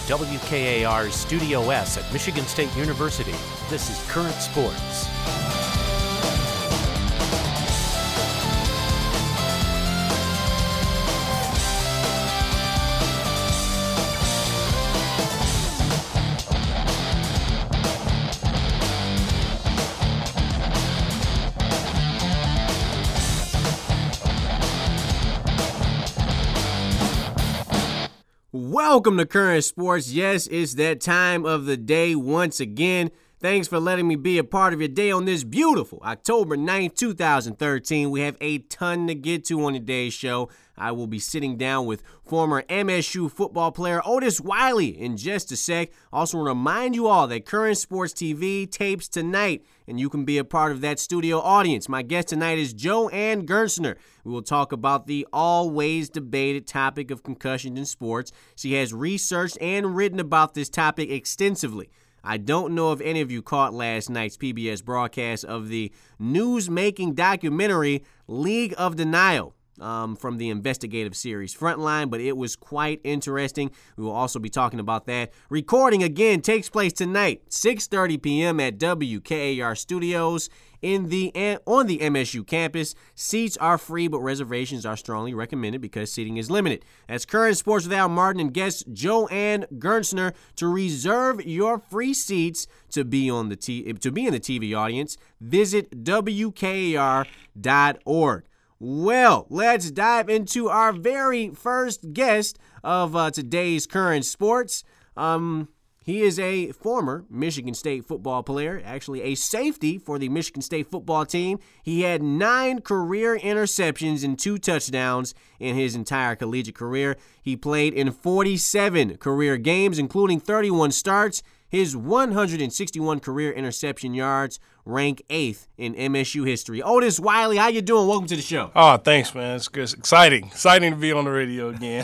WKAR's Studio S at Michigan State University. This is Current Sports. Welcome to Current Sports. Yes, it's that time of the day once again. Thanks for letting me be a part of your day on this beautiful October 9th, 2013. We have a ton to get to on today's show. I will be sitting down with former MSU football player Otis Wiley in just a sec. Also want to remind you all that Current Sports TV tapes tonight, and you can be a part of that studio audience. My guest tonight is Joanne Gerstner. We will talk about the always debated topic of concussions in sports. She has researched and written about this topic extensively. I don't know if any of you caught last night's PBS broadcast of the news-making documentary League of Denial from the investigative series Frontline, but it was quite interesting. We will also be talking about that. Recording, again, takes place tonight, 6:30 p.m. at WKAR Studios on the MSU campus. Seats are free, but reservations are strongly recommended because seating is limited. That's Current Sports with Al Martin and guest Joanne Gerstner. To reserve your free seats to be in the TV audience, visit WKAR.org. Well, let's dive into our very first guest of today's Current Sports. He is a former Michigan State football player, actually a safety for the Michigan State football team. He had 9 career interceptions and 2 touchdowns in his entire collegiate career. He played in 47 career games, including 31 starts. His 161 career interception yards rank 8th in MSU history. Otis Wiley, how you doing? Welcome to the show. Oh, thanks, man. It's good. Exciting to be on the radio again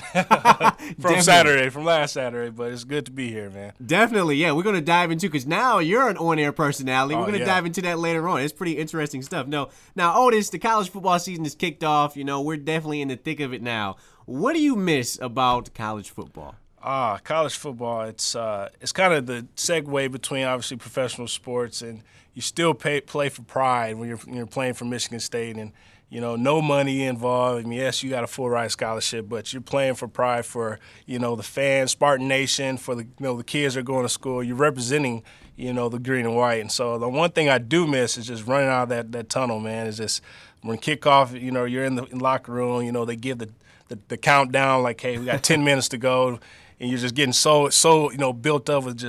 from last Saturday, but it's good to be here, man. Definitely, yeah. We're going to dive into, because now you're an on-air personality. We're going to dive into that later on. It's pretty interesting stuff. Now, Otis, the college football season is kicked off. We're definitely in the thick of it now. What do you miss about college football? College football, it's kind of the segue between obviously professional sports, and you still play for pride when you're playing for Michigan State, and no money involved. I mean, yes, you got a full ride scholarship, but you're playing for pride for the fans, Spartan Nation, for the kids that are going to school. You're representing the green and white, and so the one thing I do miss is just running out of that tunnel, man. Is just when kickoff, you're in the locker room, they give the countdown like, hey, we got 10 minutes to go. And you're just getting so built up with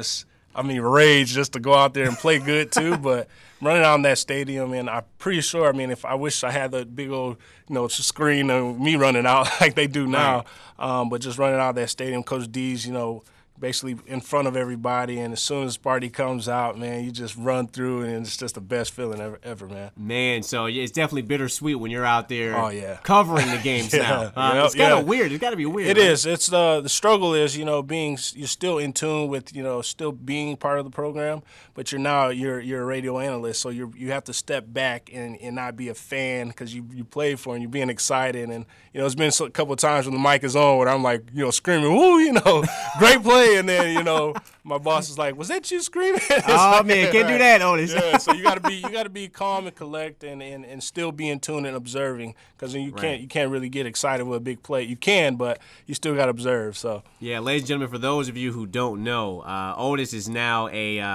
rage just to go out there and play good too. But running out in that stadium, and I'm pretty sure, if I wish I had the big old, screen of me running out like they do now. Right. But just running out of that stadium, Coach D's, basically in front of everybody, and as soon as Sparty comes out, man, you just run through, and it's just the best feeling ever, man. Man, so it's definitely bittersweet when you're out there covering the games now. It's kind of weird. It's got to be weird. It is. It's the struggle is, you're still in tune with, still being part of the program, but you're a radio analyst, so you have to step back and not be a fan because you played for and you're being excited, and it's been a couple of times when the mic is on where I'm like, screaming, woo, great play. And then, my boss is like, "Was that you screaming?" Oh man, can't do that, Otis. Yeah, so you gotta be calm and collect and still be in tune and observing, because you can't really get excited with a big play. You can, but you still gotta observe. So yeah, ladies and gentlemen, for those of you who don't know, Otis is now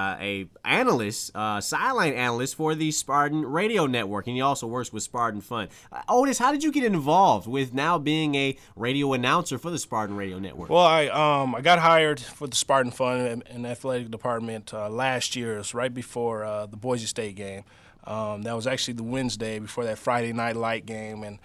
a analyst, sideline analyst for the Spartan Radio Network, and he also works with Spartan Fun. Otis, how did you get involved with now being a radio announcer for the Spartan Radio Network? Well, I got hired for the Spartan Fun and athletic department last year. It was right before the Boise State game. That was actually the Wednesday before that Friday Night Light game, and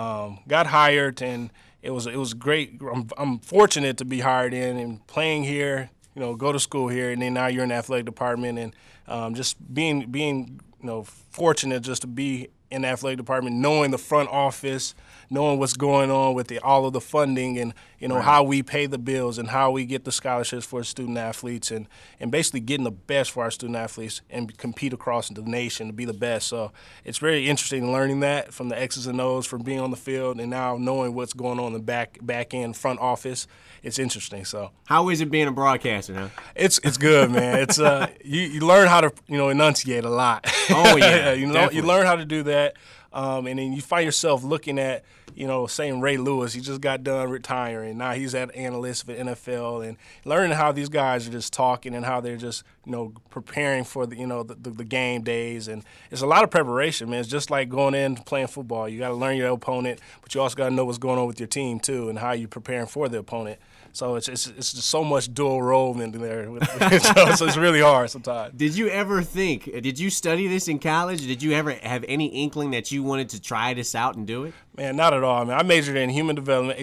got hired, and it was great. I'm fortunate to be hired in and playing here, go to school here, and then now you're in the athletic department, and just being fortunate just to be in the athletic department, knowing the front office, knowing what's going on with all of the funding and, how we pay the bills and how we get the scholarships for student athletes and basically getting the best for our student athletes and compete across the nation to be the best. So it's very interesting learning that from the X's and O's, from being on the field and now knowing what's going on in the back end front office. It's interesting. So how is it being a broadcaster, huh? It's good, man. It's you learn how to enunciate a lot. Oh yeah, you learn how to do that. And then you find yourself looking at, saying Ray Lewis, he just got done retiring. Now he's an analyst for NFL and learning how these guys are just talking and how they're just, preparing for the game days. And it's a lot of preparation, man. It's just like going in playing football. You got to learn your opponent, but you also got to know what's going on with your team too and how you're preparing for the opponent. So it's just so much dual role in there. So it's really hard sometimes. Did you study this in college? Did you ever have any inkling that you wanted to try this out and do it? Man, not at all. I majored in human development,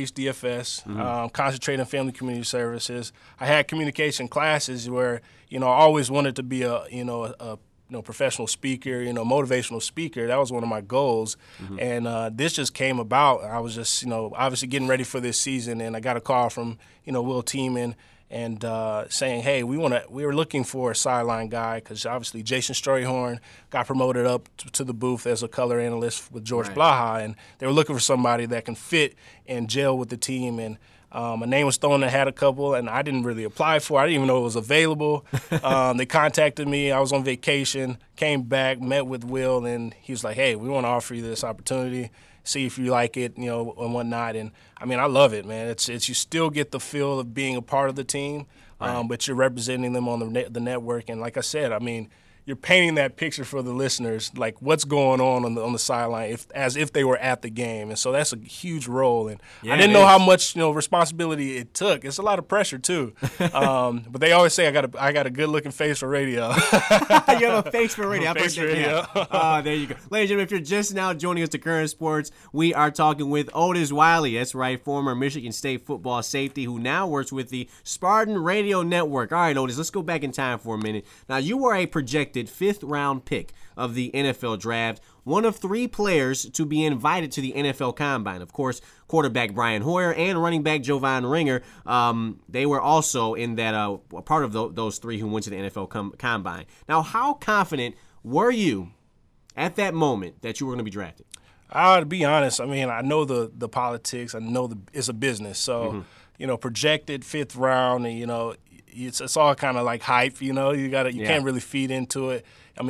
HDFS, concentrated in family community services. I had communication classes where, I always wanted to be a professional speaker, motivational speaker. That was one of my goals. And this just came about. I was just, obviously getting ready for this season, and I got a call from, Will Tiemann and saying, hey, we were looking for a sideline guy because obviously Jason Strayhorn got promoted up to the booth as a color analyst with George Blaha, and they were looking for somebody that can fit and gel with the team. And my name was thrown. I had a couple, and I didn't really apply for it. I didn't even know it was available. They contacted me. I was on vacation, came back, met with Will, and he was like, hey, we want to offer you this opportunity, see if you like it, and whatnot. And, I love it, man. It's you still get the feel of being a part of the team, but you're representing them on the network. And like I said, you're painting that picture for the listeners, like what's going on the sideline, as if they were at the game, and so that's a huge role. And I didn't know how much responsibility it took. It's a lot of pressure too. But they always say I got a good looking face for radio. You have a face for radio. Face for radio. There you go, ladies and gentlemen. If you're just now joining us to Current Sports, we are talking with Otis Wiley. That's right, former Michigan State football safety who now works with the Spartan Radio Network. All right, Otis, let's go back in time for a minute. Now, you were a projected 5th-round pick of the NFL draft, one of 3 players to be invited to the NFL Combine. Of course, quarterback Brian Hoyer and running back Jovan Ringer, they were also in that part of those 3 who went to the NFL Combine. Now, how confident were you at that moment that you were going to be drafted? To be honest, I know the politics. I know it's a business. So, projected 5th round, and it's all kind of like hype. You can't really feed into it.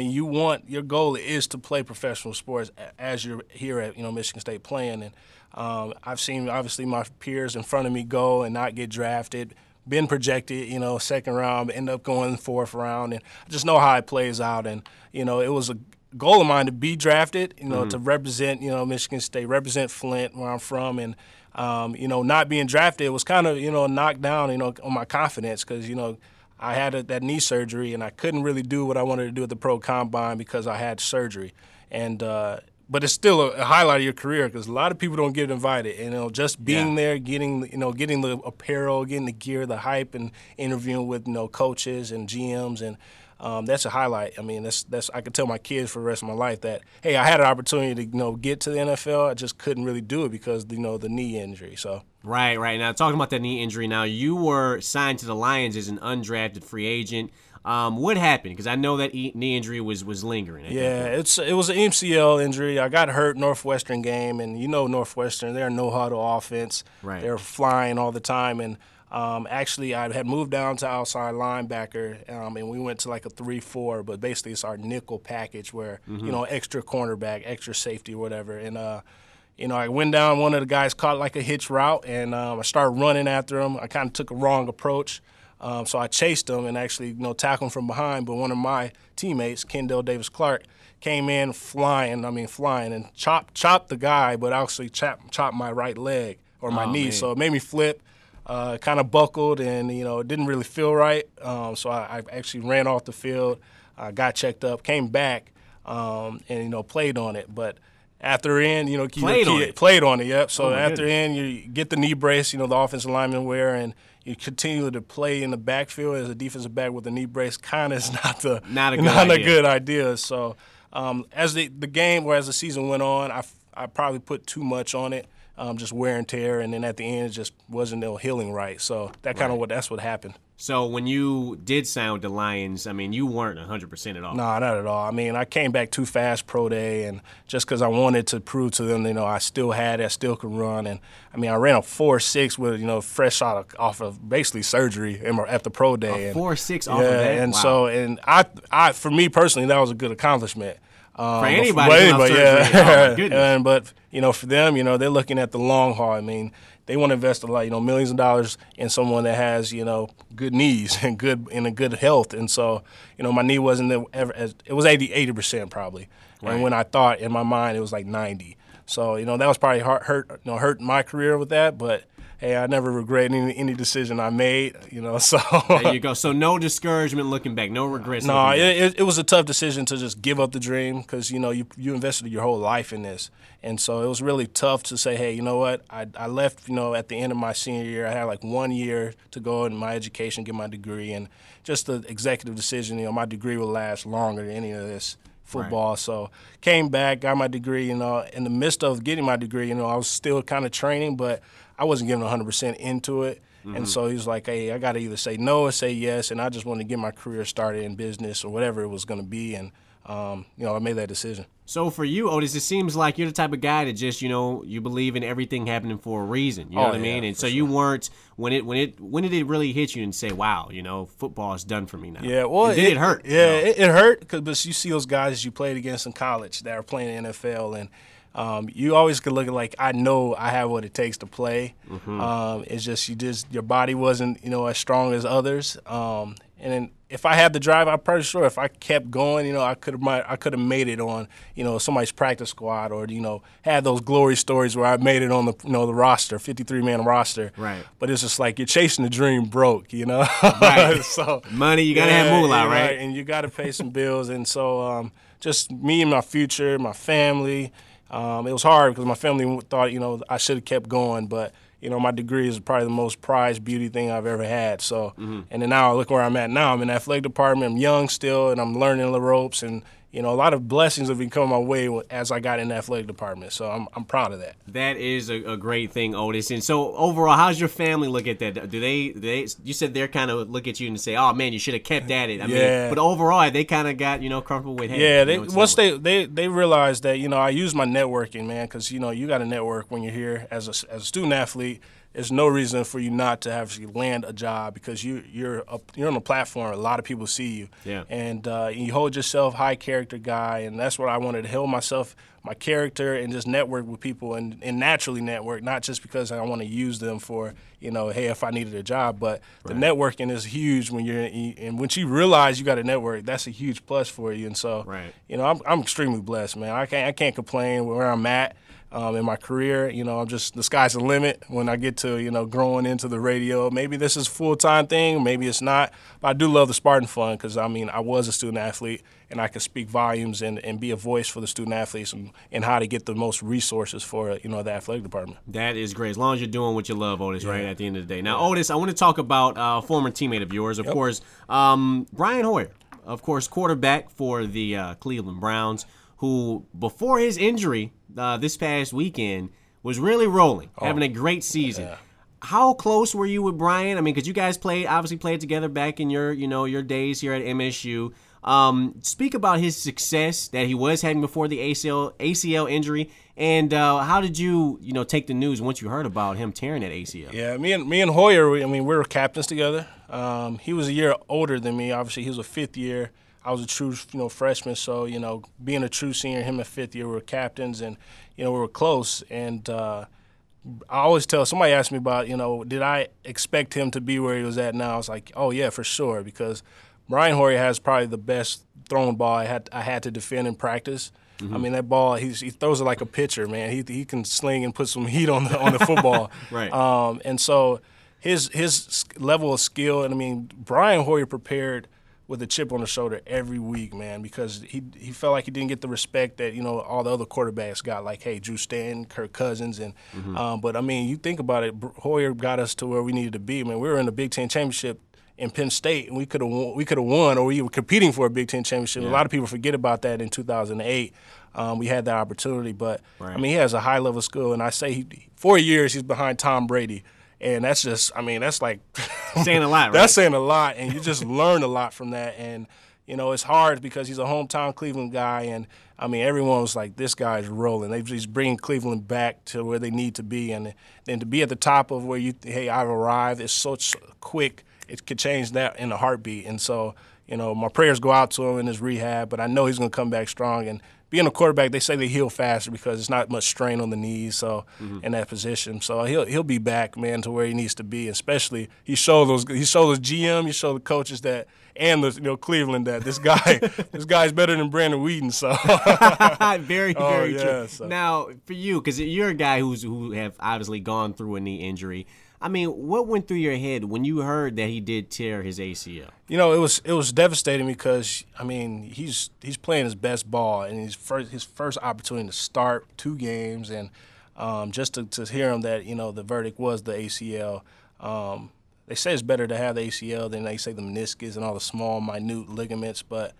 Your goal is to play professional sports as you're here at Michigan State playing. And I've seen obviously my peers in front of me go and not get drafted. Been projected, 2nd round, end up going 4th round, and I just know how it plays out. And it was a goal of mine to be drafted, to represent, Michigan State, represent Flint, where I'm from, and not being drafted was kind of, knocked down, on my confidence because, I had that knee surgery and I couldn't really do what I wanted to do at the pro combine because I had surgery. And but it's still a highlight of your career because a lot of people don't get invited. And just being there, getting the apparel, getting the gear, the hype, and interviewing with coaches and GMs and. That's a highlight. That's I could tell my kids for the rest of my life that, hey, I had an opportunity to get to the NFL. I just couldn't really do it because the knee injury. So right. Now talking about that knee injury. Now you were signed to the Lions as an undrafted free agent. What happened? Because I know that knee injury was lingering. Yeah, it was an MCL injury. I got hurt Northwestern game, and Northwestern, they're a no-huddle offense. Right. They're flying all the time, and actually, I had moved down to outside linebacker, and we went to like a 3-4, but basically it's our nickel package where, extra cornerback, extra safety, whatever. And, I went down, one of the guys caught like a hitch route, and I started running after him. I kind of took a wrong approach. So I chased him and actually, tackled him from behind, but one of my teammates, Kendall Davis-Clark, came in flying, and chopped the guy, but actually chopped my right leg or my knee. Man. So it made me flip. Kind of buckled and, it didn't really feel right. So I actually ran off the field, got checked up, came back, and, played on it. But after in, played on it, yep. So after in, you get the knee brace, the offensive lineman wear, and you continue to play in the backfield as a defensive back with a knee brace kind of is not a good idea. So as the game or as the season went on, I probably put too much on it. just wear and tear, and then at the end it just wasn't no healing right. So that's what happened. So when you did sign with the Lions, I mean, you weren't 100% at all. No, not at all. I mean, I came back too fast pro day, and just because I wanted to prove to them, I still had it, I still could run. And, I mean, I ran a 4.6 with, fresh off of basically surgery at the pro day. A 4.6 off of that? And wow. so, and I, for me personally, that was a good accomplishment. For anybody, yeah. Oh, my goodness. But, for them, they're looking at the long haul. I mean, they want to invest a lot, millions of dollars in someone that has, good knees and a good health. And so, my knee wasn't it was 80% probably. Right. And when I thought in my mind, it was like 90. So, that was probably hurt my career with that. But, hey, I never regret any decision I made, so. There you go. So no discouragement looking back, no regrets. No, it was a tough decision to just give up the dream because, you invested your whole life in this. And so it was really tough to say, hey, you know what, I left, at the end of my senior year. I had like 1 year to go in my education, get my degree. And just the executive decision, my degree will last longer than any of this football. Right. So came back, got my degree, in the midst of getting my degree, I was still kind of training, but I wasn't giving 100% into it. Mm-hmm. And so he was like, hey, I got to either say no or say yes. And I just wanted to get my career started in business or whatever it was going to be. And, I made that decision. So for you, Otis, it seems like you're the type of guy that just, you believe in everything happening for a reason. You know what I mean? And so you weren't when did it really hit you and say, wow, football is done for me now? Yeah, well, did it hurt? Yeah, it hurt because you see those guys you played against in college that are playing in the NFL, and you always could look at like, I know I have what it takes to play. Mm-hmm. It's just your body wasn't as strong as others. And then if I had the drive, I'm pretty sure if I kept going, I could have made it on, somebody's practice squad or, had those glory stories where I made it on the, the roster, 53-man roster. Right. But it's just like you're chasing the dream broke, Right. So money, you got to have moolah, right? And you got to pay some bills. And so just me and my future, my family, it was hard because my family thought, I should have kept going, but my degree is probably the most prized beauty thing I've ever had. So, and then now I look where I'm at now. I'm in the athletic department. I'm young still, and I'm learning the ropes. And, a lot of blessings have been coming my way as I got in the athletic department. So I'm proud of that. That is a great thing, Otis. And so overall, how's your family look at that? Do they you said they're kind of look at you and say, oh, man, you should have kept at it. I mean, but overall, they kind of got, comfortable with it. Yeah, once they realized that, I use my networking, man, because, you got to network when you're here as a student athlete. There's no reason for you not to actually land a job because you're on a platform. A lot of people see you, and you hold yourself high character guy, and that's what I wanted to hold myself, my character, and just network with people and naturally network, not just because I want to use them for hey, if I needed a job, but the networking is huge when and once you realize you got a network, that's a huge plus for you, and so I'm extremely blessed, man. I can't complain where I'm at. In my career, I'm just the sky's the limit when I get to, growing into the radio. Maybe this is a full-time thing, maybe it's not. But I do love the Spartan Fund because, I was a student athlete and I can speak volumes and be a voice for the student athletes and how to get the most resources for, the athletic department. That is great. As long as you're doing what you love, Otis, right, at the end of the day. Now, Otis, I want to talk about a former teammate of yours, of course, Brian Hoyer, of course, quarterback for the Cleveland Browns, who before his injury this past weekend was really rolling, having a great season. Yeah. How close were you with Brian? I mean, because you guys obviously played together back in your days here at MSU. Speak about his success that he was having before the ACL injury, and how did you take the news once you heard about him tearing that ACL? Yeah, me and Hoyer, we were captains together. He was a year older than me. Obviously, he was a fifth year. I was a true, freshman, so, being a true senior, him a fifth year, we were captains, and, we were close. And I always tell, somebody asked me about, did I expect him to be where he was at now? I was like, oh, yeah, for sure, because Brian Hoyer has probably the best thrown ball I had to defend in practice. Mm-hmm. I mean, that ball, he throws it like a pitcher, man. He can sling and put some heat on the football. Right. And so his level of skill, and, Brian Hoyer prepared with a chip on the shoulder every week, man, because he felt like he didn't get the respect that, all the other quarterbacks got, like, hey, Drew Stanton, Kirk Cousins. And but, you think about it, Hoyer got us to where we needed to be. Man, we were in the Big Ten championship in Penn State, and we could have won, or we were competing for a Big Ten championship. Yeah. A lot of people forget about that in 2008. We had that opportunity, but Right. I mean, he has a high level skill, and I say 4 years he's behind Tom Brady. And that's just, I mean, that's like saying a lot, right? That's saying a lot, and you just learn a lot from that. And you know, it's hard because he's a hometown Cleveland guy, and I mean, everyone was like, "This guy's rolling." He's bringing Cleveland back to where they need to be, and then to be at the top of where hey, I've arrived. It's so quick; it could change that in a heartbeat. And so, you know, my prayers go out to him in his rehab, but I know he's going to come back strong. And being a quarterback, they say they heal faster because it's not much strain on the knees, so in that position. So he'll be back, man, to where he needs to be. Especially he showed those GM, he showed the coaches that, and the Cleveland, that this guy's better than Brandon Whedon. So very true. So. Now for you, because you're a guy who have obviously gone through a knee injury. I mean, what went through your head when you heard that he did tear his ACL? You know, it was devastating because I mean he's playing his best ball, and his first opportunity to start 2 games, and just to hear him that the verdict was the ACL. They say it's better to have the ACL than they say the meniscus and all the small, minute ligaments. But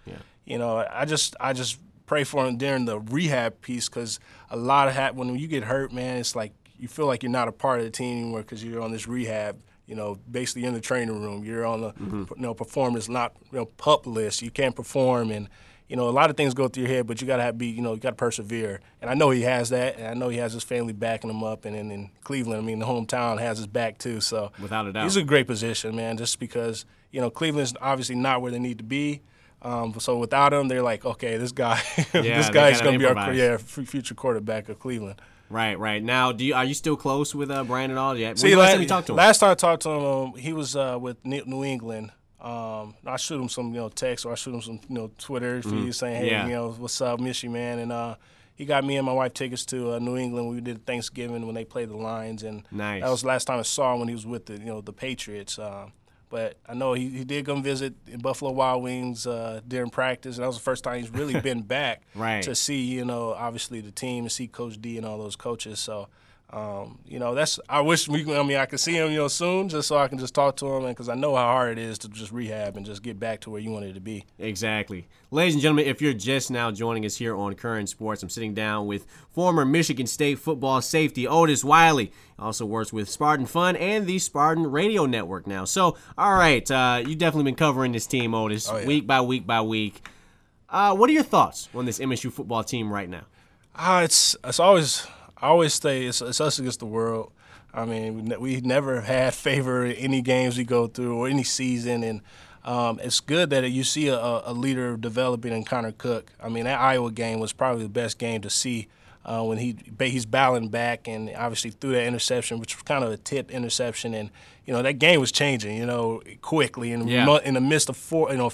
I just pray for him during the rehab piece, because a lot of when you get hurt, man, it's like you feel like you're not a part of the team anymore because you're on this rehab. Basically in the training room, you're on the performance not PUP list. You can't perform, and a lot of things go through your head, but you gotta you gotta persevere. And I know he has that, and I know he has his family backing him up, and in Cleveland, I mean, the hometown has his back too. So without a doubt, he's in a great position, man. Just because Cleveland's obviously not where they need to be. So without him, they're like, okay, this guy, this guy's gonna be our future quarterback of Cleveland. Right. Now, are you still close with Brian at all? Yeah. See, last time you talked to him? Last time I talked to him, he was with New England. I shoot him some text, or I shoot him some Twitter feed saying, hey, what's up, miss you, man. And he got me and my wife tickets to New England. We did Thanksgiving when they played the Lions, and nice. That was the last time I saw him when he was with the Patriots. But I know he did come visit Buffalo Wild Wings during practice, and that was the first time he's really been back to see, obviously the team, and see Coach D and all those coaches. So, I wish I could see him, soon, just so I can just talk to him, because I know how hard it is to just rehab and just get back to where you wanted to be. Exactly. Ladies and gentlemen, if you're just now joining us here on Current Sports, I'm sitting down with former Michigan State football safety Otis Wiley. Also works with Spartan Fun and the Spartan Radio Network now. So, all right, you've definitely been covering this team, Otis, week by week by week. What are your thoughts on this MSU football team right now? It's always. I always say it's us against the world. I mean, we never had favor in any games we go through or any season, and it's good that you see a leader developing in Connor Cook. I mean, that Iowa game was probably the best game to see when he's battling back, and obviously threw that interception, which was kind of a tip interception, and that game was changing, quickly in the midst of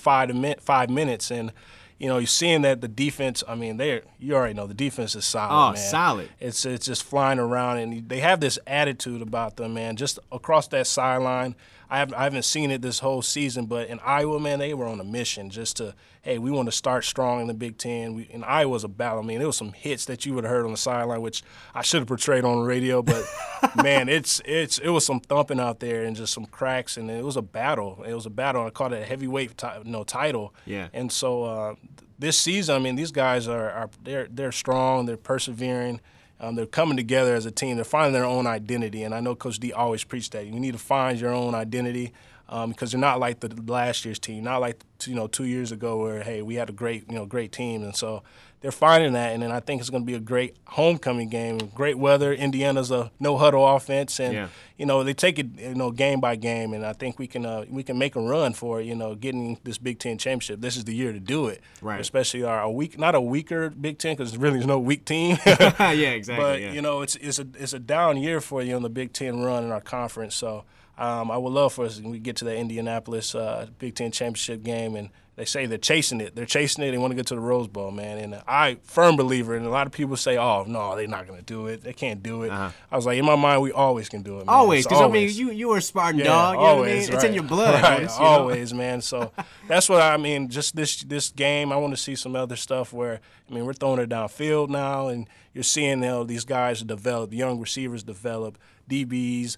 5 minutes, and. You're seeing that the defense, I mean, you already know the defense is solid, man. Solid. It's just flying around, and they have this attitude about them, man, just across that sideline. I haven't seen it this whole season, but in Iowa, man, they were on a mission just to, hey, we want to start strong in the Big Ten. In Iowa was a battle. I mean, there was some hits that you would have heard on the sideline, which I should have portrayed on the radio, but, man, it was some thumping out there and just some cracks, and it was a battle. I called it a heavyweight title. Yeah. And so this season, I mean, these guys they're strong, they're persevering. They're coming together as a team. They're finding their own identity, and I know Coach D always preached that. You need to find your own identity because you're not like the last year's team, not like 2 years ago where, hey, we had a great team. And so they're finding that, and then I think it's going to be a great homecoming game. Great weather. Indiana's a no-huddle offense, and they take it game by game, and I think we can make a run for getting this Big Ten championship. This is the year to do it, right? Especially not a weaker Big Ten, because really there's no weak team. Yeah, exactly. But it's a down year for the Big Ten run in our conference. So I would love for us when we get to that Indianapolis Big Ten championship game, and they say they're chasing it. They want to get to the Rose Bowl, man. And I firm believer, and a lot of people say, oh, no, they're not going to do it. They can't do it. I was like, in my mind, we always can do it, man. Always, because, I mean, you were a Spartan dog. You know what I mean? Right. It's in your blood. Right, Notice, always, man. So that's what I mean. Just this game, I want to see some other stuff where, I mean, we're throwing it downfield now, and you're seeing these guys develop, young receivers develop, DBs,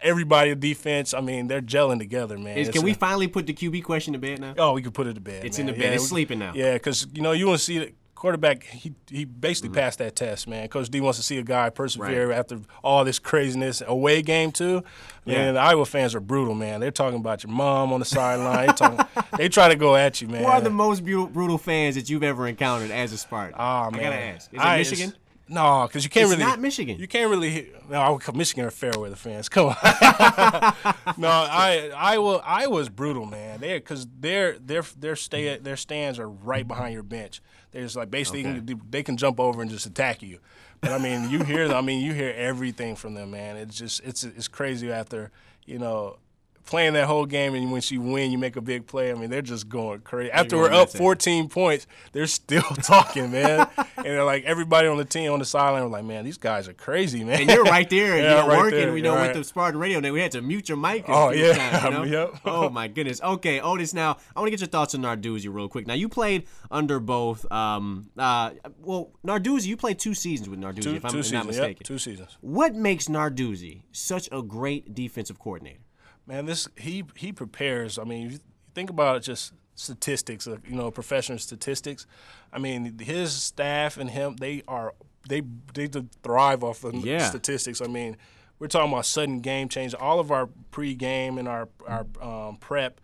everybody in defense, I mean, they're gelling together, man. Can we finally put the QB question to bed now? Oh, we can put it to bed. It's man. in the bed. It's sleeping now. Yeah, because, you want to see the quarterback, he basically passed that test, man. Coach D wants to see a guy persevere after all this craziness. Away game, too. Man, the Iowa fans are brutal, man. They're talking about your mom on the sideline. They try to go at you, man. Who are the most brutal fans that you've ever encountered as a Spartan? Oh, man. I got to ask. Is it Michigan? No, because you can't It's not Michigan. You can't really. No, Michigan are fair weather fans. Come on. No, Iowa's brutal, man. Because their stands are right behind your bench. They're just like basically they can jump over and just attack you. But I mean, you hear everything from them, man. It's just it's crazy after playing that whole game, and once you win, you make a big play. I mean, they're just going crazy. After we're up 14 points, they're still talking, man. And they're like, everybody on the team on the sideline was like, man, these guys are crazy, man. And you're right there, and right working, there, with the Spartan radio. And we had to mute your mic. Oh, yeah. Times, Yep. Oh, my goodness. Okay, Otis, now, I want to get your thoughts on Narduzzi real quick. Now, you played under both Narduzzi, you played 2 seasons with Narduzzi, if I'm not mistaken. Yep, 2 seasons. What makes Narduzzi such a great defensive coordinator? Man, he prepares. I mean, you think about it, just statistics, professional statistics. I mean, his staff and him, they thrive off of statistics. I mean, we're talking about sudden game change. All of our pregame and our prep,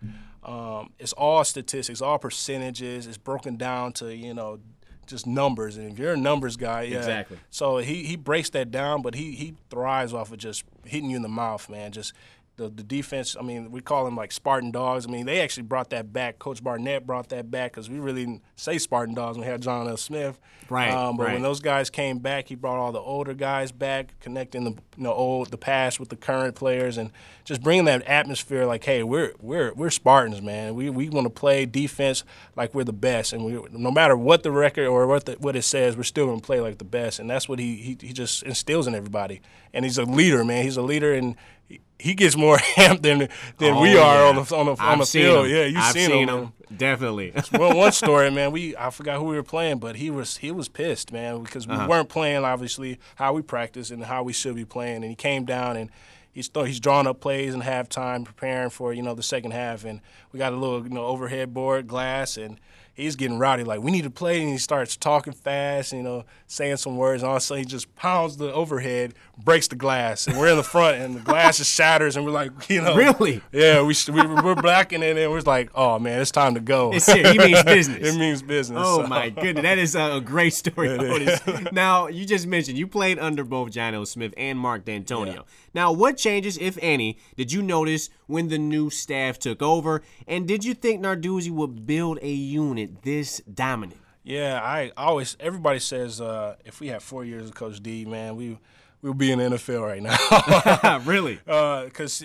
it's all statistics, all percentages. It's broken down to just numbers. And if you're a numbers guy, exactly. So he breaks that down, but he thrives off of just hitting you in the mouth, man. Just the defense, I mean, we call them like Spartan dogs. I mean, they actually brought that back. Coach Barnett brought that back because we really didn't say Spartan dogs when we had John L. Smith. Right. But when those guys came back, he brought all the older guys back, connecting the past with the current players, and just bringing that atmosphere. Like, hey, we're Spartans, man. We want to play defense like we're the best, and no matter what the record or what it says, we're still going to play like the best. And that's what he just instills in everybody. And he's a leader, man. He's a leader, and he gets more amped than we are on the field. Yeah, I've seen him. Definitely. One story, man. I forgot who we were playing, but he was pissed, man, because we weren't playing obviously how we practice and how we should be playing. And he came down and he's drawing up plays in halftime, preparing for the second half. And we got a little overhead board glass, and he's getting rowdy, like, we need to play, and he starts talking fast, saying some words, and all of a sudden he just pounds the overhead, breaks the glass, and we're in the front, and the glass just shatters, and we're like, Really? Yeah, we're blacking it, and we're like, oh, man, it's time to go. It's it. He means business. It means business. Oh, my goodness. That is a great story, Otis. Now, you just mentioned you played under both John L. Smith and Mark D'Antonio. Yeah. Now, what changes, if any, did you notice when the new staff took over, and did you think Narduzzi would build a unit this dominant? Yeah, everybody says if we had 4 years of Coach D, man, we'll be in the NFL right now. Really? Because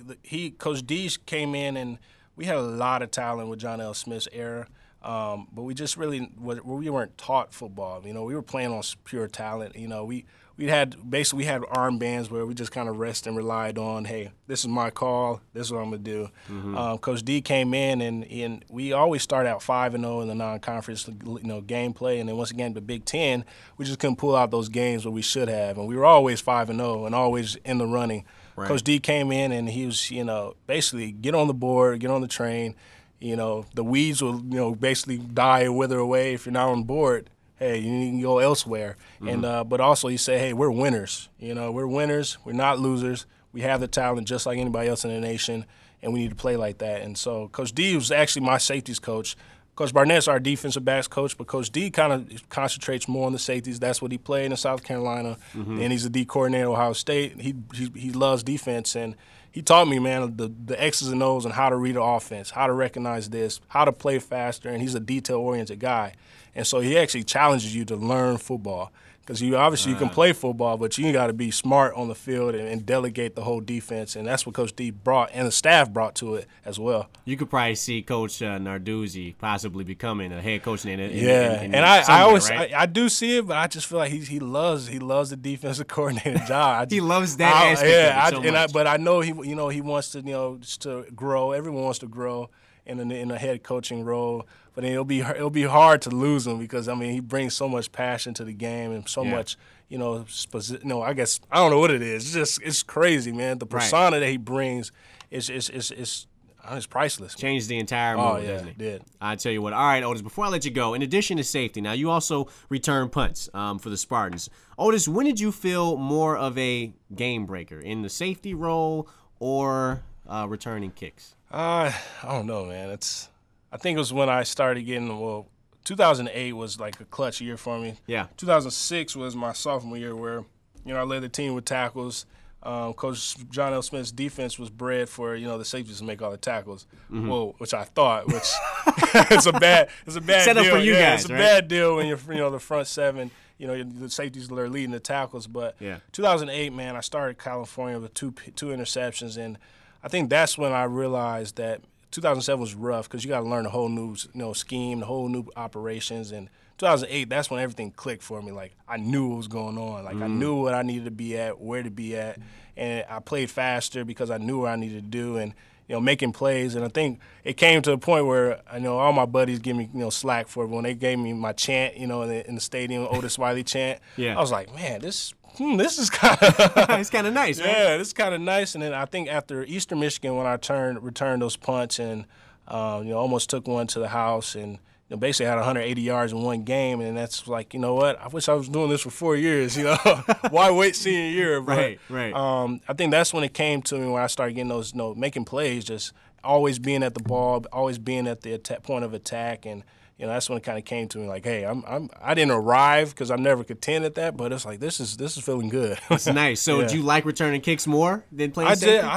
Coach D came in, and we had a lot of talent with John L. Smith's era. But we just we weren't taught football. We were playing on pure talent. We had armbands where we just kind of rest and relied on, hey, this is my call, this is what I'm gonna do. Mm-hmm. Coach D came in, and we always start out 5-0 in the non-conference, gameplay, and then once again the Big Ten, we just couldn't pull out those games where we should have, and we were always 5-0 and always in the running. Right. Coach D came in, and he was, basically get on the board, get on the train. The weeds will, basically die and wither away if you're not on board. Hey, you can go elsewhere. Mm-hmm. And but also he said, hey, we're winners. We're winners. We're not losers. We have the talent just like anybody else in the nation, and we need to play like that. And so Coach D was actually my safeties coach. Coach Barnett's our defensive backs coach, but Coach D kind of concentrates more on the safeties. That's what he played in South Carolina, and he's a D coordinator at Ohio State. He loves defense, and he taught me, man, the X's and O's and how to read an offense, how to recognize this, how to play faster, and he's a detail-oriented guy. And so he actually challenges you to learn football because you can play football, but you got to be smart on the field and delegate the whole defense, and that's what Coach D brought and the staff brought to it as well. You could probably see Coach Narduzzi possibly becoming a head coach in I do see it, but I just feel like he loves the defensive coordinator job. He loves that aspect of it so much. But I know he wants to to grow. Everyone wants to grow. in a head coaching role. But then it'll be hard to lose him because, I mean, he brings so much passion to the game and so much, I guess, I don't know what it is. It's crazy, man. The persona that he brings is priceless. Changed the entire mood, doesn't it? It did. I tell you what. All right, Otis, before I let you go, in addition to safety, now you also return punts for the Spartans. Otis, when did you feel more of a game breaker, in the safety role or returning kicks? I don't know, man. I think it was when I started getting, 2008 was like a clutch year for me. Yeah. 2006 was my sophomore year where, I led the team with tackles. Coach John L. Smith's defense was bred for, the safeties to make all the tackles. Which I thought, which it's a bad set deal. Up for you guys, it's a right? bad deal when you're, the front seven, the safeties are leading the tackles. But 2008, man, I started California with two interceptions, and I think that's when I realized that 2007 was rough because you got to learn a whole new, scheme, the whole new operations. And 2008, that's when everything clicked for me. Like, I knew what was going on. Like, I knew what I needed to be at, where to be at. And I played faster because I knew what I needed to do and, making plays. And I think it came to a point where, all my buddies give me, slack for it. When they gave me my chant, in the stadium, Otis Wiley chant, I was like, man, this is kind of it's kind of nice, right? Yeah, it's kind of nice. And then I think after Eastern Michigan, when I returned those punts and almost took one to the house and basically had 180 yards in one game, and that's like, you know what? I wish I was doing this for 4 years. Why wait senior year? But, right. I think that's when it came to me when I started getting those, making plays, just always being at the ball, always being at the point of attack, and. That's when it kind of came to me like, hey, I didn't arrive because I never could at that, but it's like this is feeling good. It's nice. So do you like returning kicks more than playing safety? No.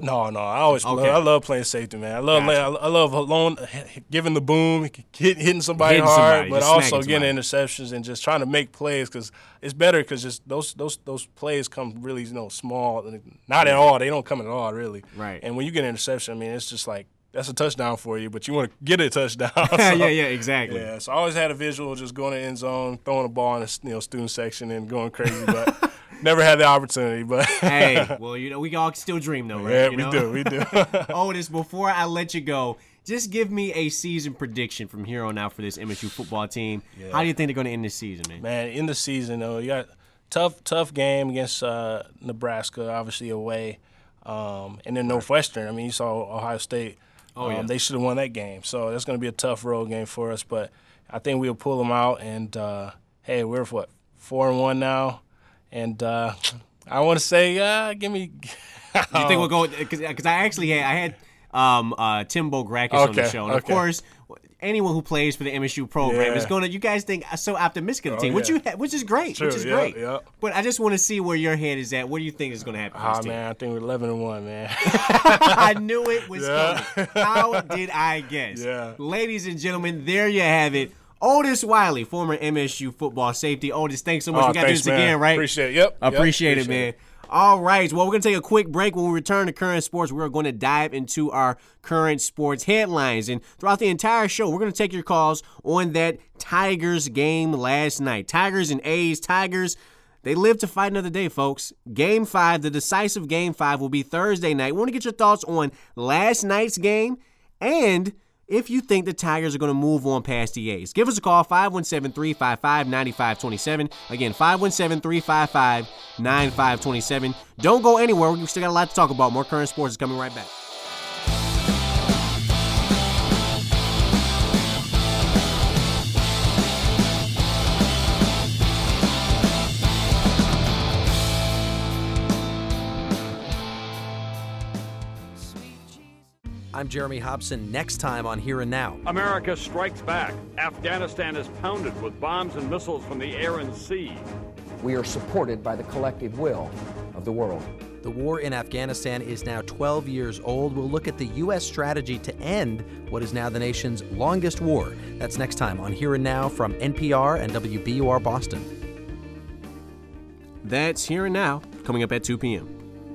I love playing safety, man. I love alone giving the boom, hitting somebody hard, but also getting interceptions and just trying to make plays because it's better because just those plays come really small, not at all. They don't come at all really. Right. And when you get an interception, I mean, it's just like. That's a touchdown for you, but you want to get a touchdown. Yeah, exactly. Yeah, so I always had a visual just going to the end zone, throwing a ball in the student section and going crazy, but never had the opportunity. But hey, well, we all still dream though, right? Yeah, we do. Otis, before I let you go, just give me a season prediction from here on out for this MSU football team. Yeah. How do you think they're going to end this season, man? Man, in the season, though, you got tough game against Nebraska, obviously away, and then Northwestern. I mean, you saw Ohio State. They should have won that game. So that's going to be a tough road game for us. But I think we'll pull them out. And, hey, we're, 4-1 now. And I want to say, give me – You think we'll go – because I actually had Timbo Grakis on the show. And, of course, anyone who plays for the MSU program is going to – you guys think so optimistic of the team, which is great. True, great. Yeah. But I just want to see where your head is at. What do you think is going to happen this team? Man, I think we're 11-1, man. I knew it was coming. How did I guess? Yeah. Ladies and gentlemen, there you have it. Otis Wiley, former MSU football safety. Otis, thanks so much. We got to do this again, right? Appreciate it. Yep. Appreciate it, man. All right. Well, we're going to take a quick break. When we return to Current Sports, we're going to dive into our current sports headlines. And throughout the entire show, we're going to take your calls on that Tigers game last night. Tigers and A's. Tigers, they live to fight another day, folks. Game 5, the decisive Game 5, will be Thursday night. We want to get your thoughts on last night's game and if you think the Tigers are going to move on past the A's. Give us a call, 517-355-9527. Again, 517-355-9527. Don't go anywhere. We've still got a lot to talk about. More Current Sports is coming right back. I'm Jeremy Hobson. Next time on Here and Now. America strikes back. Afghanistan is pounded with bombs and missiles from the air and sea. We are supported by the collective will of the world. The war in Afghanistan is now 12 years old. We'll look at the U.S. strategy to end what is now the nation's longest war. That's next time on Here and Now from NPR and WBUR Boston. That's Here and Now, coming up at 2 p.m.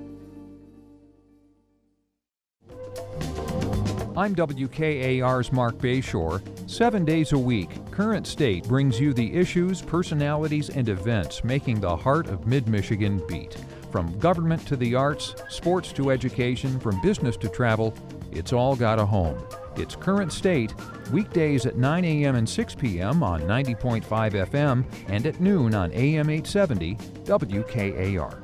I'm WKAR's Mark Bayshore. 7 days a week, Current State brings you the issues, personalities, and events making the heart of Mid-Michigan beat. From government to the arts, sports to education, from business to travel, it's all got a home. It's Current State, weekdays at 9 a.m. and 6 p.m. on 90.5 FM and at noon on AM 870 WKAR.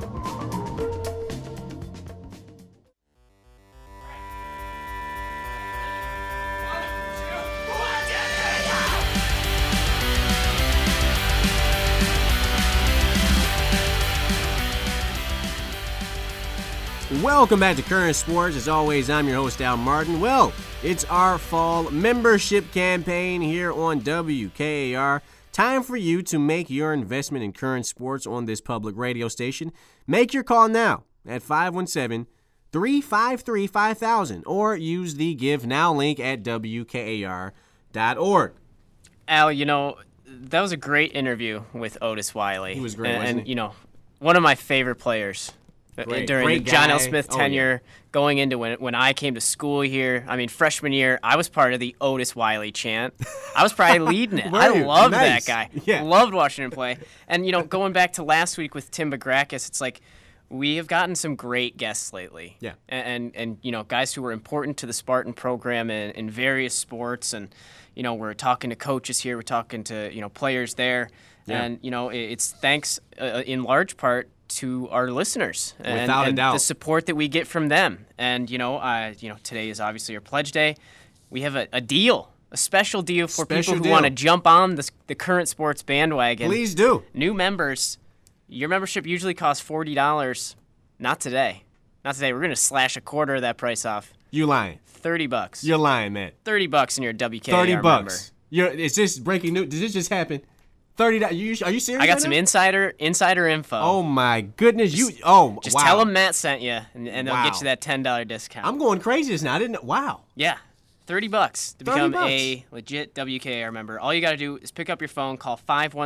Welcome back to Current Sports. As always, I'm your host, Al Martin. Well, it's our fall membership campaign here on WKAR. Time for you to make your investment in Current Sports on this public radio station. Make your call now at 517-353-5000 or use the Give Now link at WKAR.org. Al, that was a great interview with Otis Wiley. He was great, wasn't he? One of my favorite players. During the John L. Smith tenure, going into when I came to school here. I mean, freshman year, I was part of the Otis Wiley chant. I was probably leading it. I loved that guy. Yeah. Loved watching him play. And, going back to last week with Tim Bagrakis, it's like we have gotten some great guests lately. Yeah. And guys who were important to the Spartan program in various sports. And, we're talking to coaches here. We're talking to, players there. Yeah. And, it's thanks in large part to our listeners and the support that we get from them. And today is obviously our pledge day. We have a deal, a special deal for people who want to jump on the Current Sports bandwagon. Please do. New members, your membership usually costs $40. Not today. We're going to slash a quarter of that price off. You lying? $30. You're lying, man. $30 and you're a WKAR member. $30. Is this breaking news? Did this just happen? $30. Are you serious? I got some insider info. Oh my goodness! Just wow. tell them Matt sent you, and they'll get you that $10 discount. I'm going crazy just now. I didn't know. Wow. Yeah, $30 to become a legit WKAR member. All you got to do is pick up your phone, call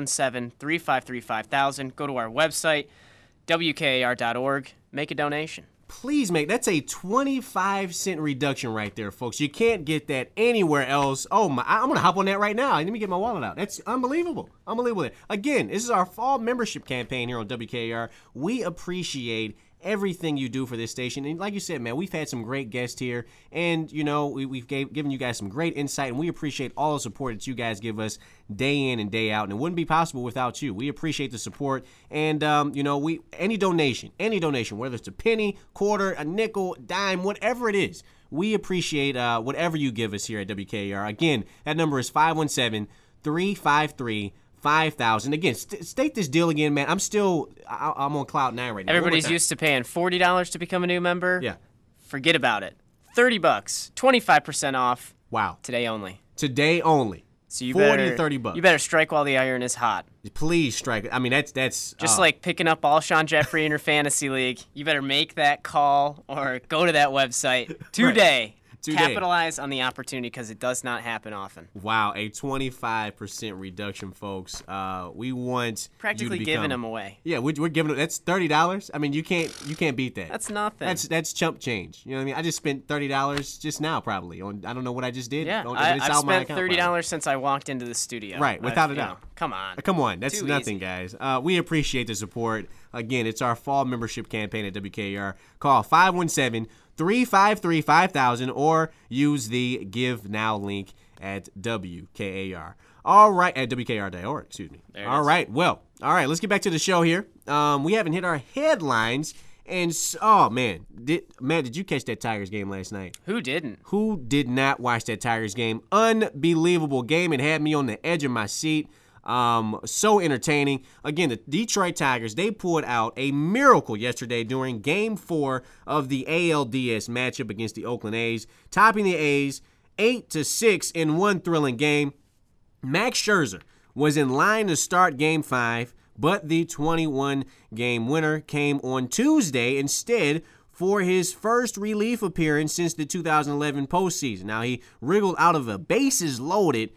517-353-5000, go to our website, WKAR.org, make a donation. Please that's a 25-cent reduction right there, folks. You can't get that anywhere else. Oh my! I'm gonna hop on that right now. Let me get my wallet out. That's unbelievable. Again, this is our fall membership campaign here on WKAR. We appreciate everything you do for this station. And like you said, man, we've had some great guests here, and we've given you guys some great insight, and we appreciate all the support that you guys give us day in and day out. And it wouldn't be possible without you. We appreciate the support, and any donation, whether it's a penny, quarter, a nickel, dime, whatever it is, we appreciate whatever you give us here at WKAR. Again, that number is 517-353-5000. Again, state this deal again, man. I'm on cloud nine right now. Everybody's used to paying $40 to become a new member. Yeah. Forget about it. $30, 25% off. Wow. Today only. So you $40 to $30. You better strike while the iron is hot. Please strike. I mean, that's just like picking up Alshon Jeffrey in your fantasy league. You better make that call or go to that website today. Right. Capitalize on the opportunity because it does not happen often. Wow, a 25% reduction, folks. We want practically you to giving them away. Yeah, we're giving them. That's $30. I mean, you can't beat that. That's nothing. That's chump change. You know what I mean? I just spent $30 just now, probably. I don't know what I just did. Yeah, I've spent $30 since I walked into the studio. Right, without a doubt. Come on. That's nothing, easy. Guys. We appreciate the support. Again, it's our fall membership campaign at WKAR. Call 517-353-5000 or use the Give Now link at WKAR. All right, at WKAR.org, excuse me. All right, let's get back to the show here. We haven't hit our headlines. And, man, Matt, did you catch that Tigers game last night? Who didn't? Who did not watch that Tigers game? Unbelievable game. It had me on the edge of my seat. So entertaining. Again, the Detroit Tigers, they pulled out a miracle yesterday during Game 4 of the ALDS matchup against the Oakland A's, topping the A's 8-6 in one thrilling game. Max Scherzer was in line to start Game 5, but the 21-game winner came on Tuesday instead for his first relief appearance since the 2011 postseason. Now, he wriggled out of a bases-loaded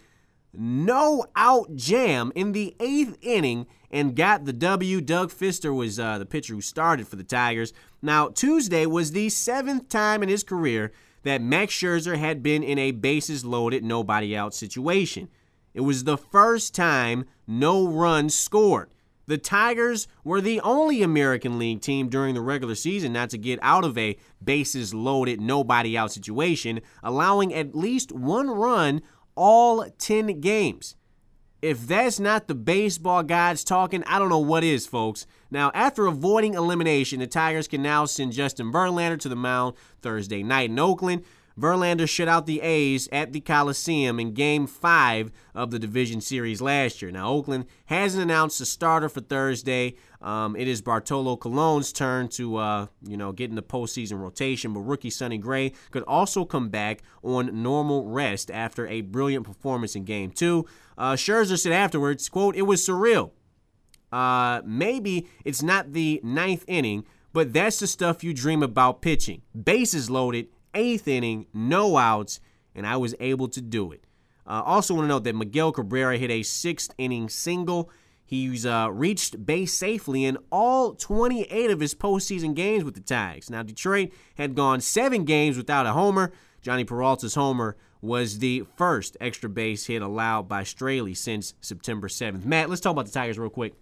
no-out jam in the 8th inning and got the W. Doug Fister was the pitcher who started for the Tigers. Now, Tuesday was the 7th time in his career that Max Scherzer had been in a bases-loaded, nobody-out situation. It was the first time no runs scored. The Tigers were the only American League team during the regular season not to get out of a bases-loaded, nobody-out situation, allowing at least one run all 10 games. If that's not the baseball gods talking, I don't know what is, folks. Now, after avoiding elimination, the Tigers can now send Justin Verlander to the mound Thursday night in Oakland. Verlander shut out the A's at the Coliseum in Game 5 of the Division Series last year. Now, Oakland hasn't announced a starter for Thursday. It is Bartolo Colon's turn to, get in the postseason rotation, but rookie Sonny Gray could also come back on normal rest after a brilliant performance in Game 2. Scherzer said afterwards, quote, "It was surreal. Maybe it's not the 9th inning, but that's the stuff you dream about pitching. Bases loaded, 8th inning, no outs, and I was able to do it." Also want to note that Miguel Cabrera hit a 6th inning single. He's reached base safely in all 28 of his postseason games with the Tigers. Now, Detroit had gone 7 games without a homer. Johnny Peralta's homer was the first extra base hit allowed by Straley since September 7th. Matt, let's talk about the Tigers real quick.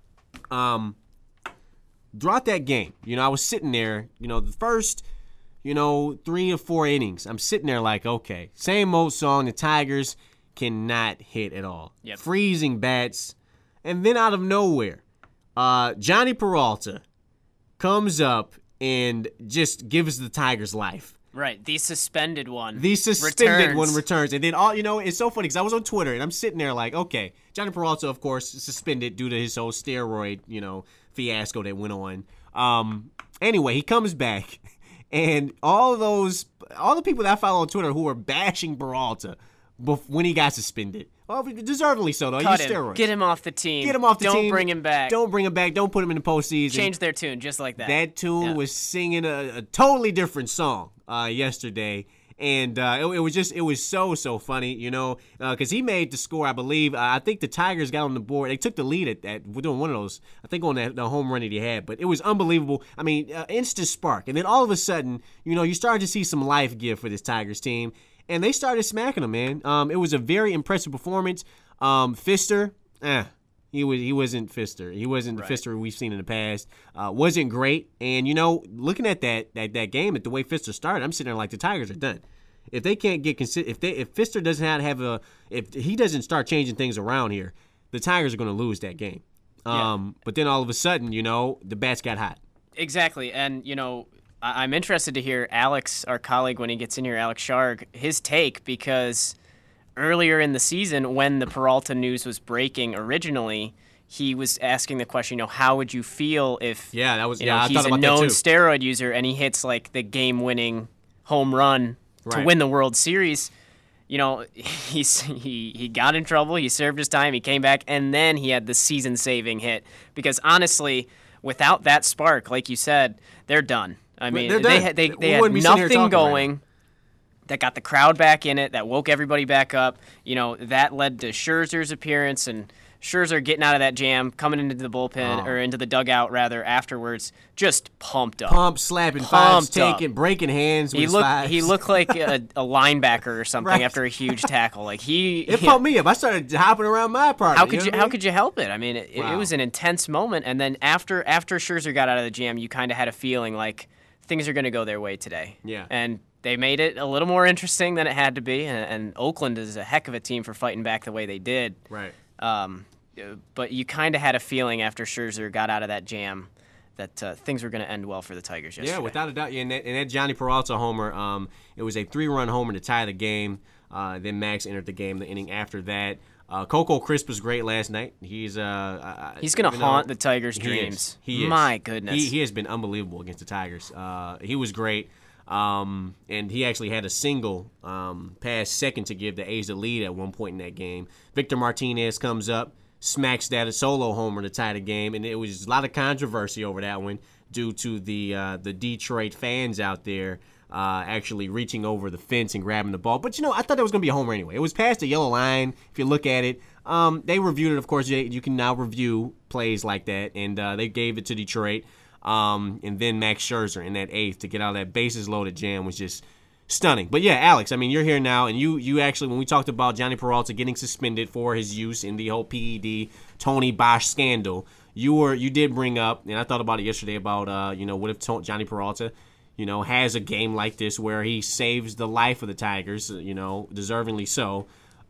Throughout that game, I was sitting there, the first 3 or 4 innings, I'm sitting there like, okay, same old song. The Tigers cannot hit at all. Yep. Freezing bats. And then out of nowhere, Johnny Peralta comes up and just gives the Tigers life. Right, the suspended one. Returns. And then, it's so funny because I was on Twitter and I'm sitting there like, okay, Johnny Peralta, of course, suspended due to his whole steroid, fiasco that went on. Anyway, he comes back. And all the people that I follow on Twitter who were bashing Peralta when he got suspended, deservedly so, though. Cut He used steroids. Get him off the team. Don't bring him back. Don't bring him back. Don't put him in the postseason. Change their tune just like that. That tune was singing a totally different song yesterday. And it was so funny, because he made the score, I believe. I think the Tigers got on the board. They took the lead at doing one of those, I think on the home run that he had. But it was unbelievable. I mean, instant spark. And then all of a sudden, you started to see some life give for this Tigers team. And they started smacking them, man. It was a very impressive performance. Fister, he wasn't Fister. He wasn't the Fister we've seen in the past. Wasn't great. And, looking at that game, at the way Fister started, I'm sitting there like the Tigers are done. If they can't get if Fister doesn't if he doesn't start changing things around here, the Tigers are going to lose that game. But then all of a sudden, the bats got hot. Exactly. And, I'm interested to hear Alex, our colleague, when he gets in here, Alex Sharg, his take, because earlier in the season when the Peralta news was breaking originally, he was asking the question, how would you feel if he's a known steroid user and he hits like the game-winning home run to win the World Series? He got in trouble, he served his time, he came back, and then he had the season-saving hit. Because honestly, without that spark, like you said, they're done. I mean, they had nothing going that got the crowd back in it, that woke everybody back up. That led to Scherzer's appearance, and Scherzer getting out of that jam, coming into the bullpen, or into the dugout, rather, afterwards, just pumped up. Slapping fives, breaking hands with his fives. He looked like a linebacker or something after a huge tackle. It pumped me up. I started hopping around my part. How could you help it? I mean, it was an intense moment, and then after Scherzer got out of the jam, you kind of had a feeling like things are going to go their way today. Yeah. And they made it a little more interesting than it had to be, and Oakland is a heck of a team for fighting back the way they did. Right. But you kind of had a feeling after Scherzer got out of that jam that things were going to end well for the Tigers yesterday. Yeah, without a doubt. Yeah, and that Johnny Peralta homer, it was a 3-run homer to tie the game. Then Max entered the game the inning after that. Coco Crisp was great last night. He's going to haunt the Tigers' dreams. He is. My goodness. He has been unbelievable against the Tigers. He was great. And he actually had a single pass second to give the A's the lead at one point in that game. Victor Martinez comes up, smacks that a solo homer to tie the game, and it was a lot of controversy over that one due to the Detroit fans out there actually reaching over the fence and grabbing the ball. But, I thought that was going to be a homer anyway. It was past the yellow line, if you look at it. They reviewed it, of course. You can now review plays like that, and they gave it to Detroit. And then Max Scherzer in that 8th to get out of that bases-loaded jam was just stunning. But, yeah, Alex, I mean, you're here now, and you actually, when we talked about Johnny Peralta getting suspended for his use in the whole PED Tony Bosch scandal, you did bring up, and I thought about it yesterday about what if Johnny Peralta, has a game like this where he saves the life of the Tigers, deservingly so.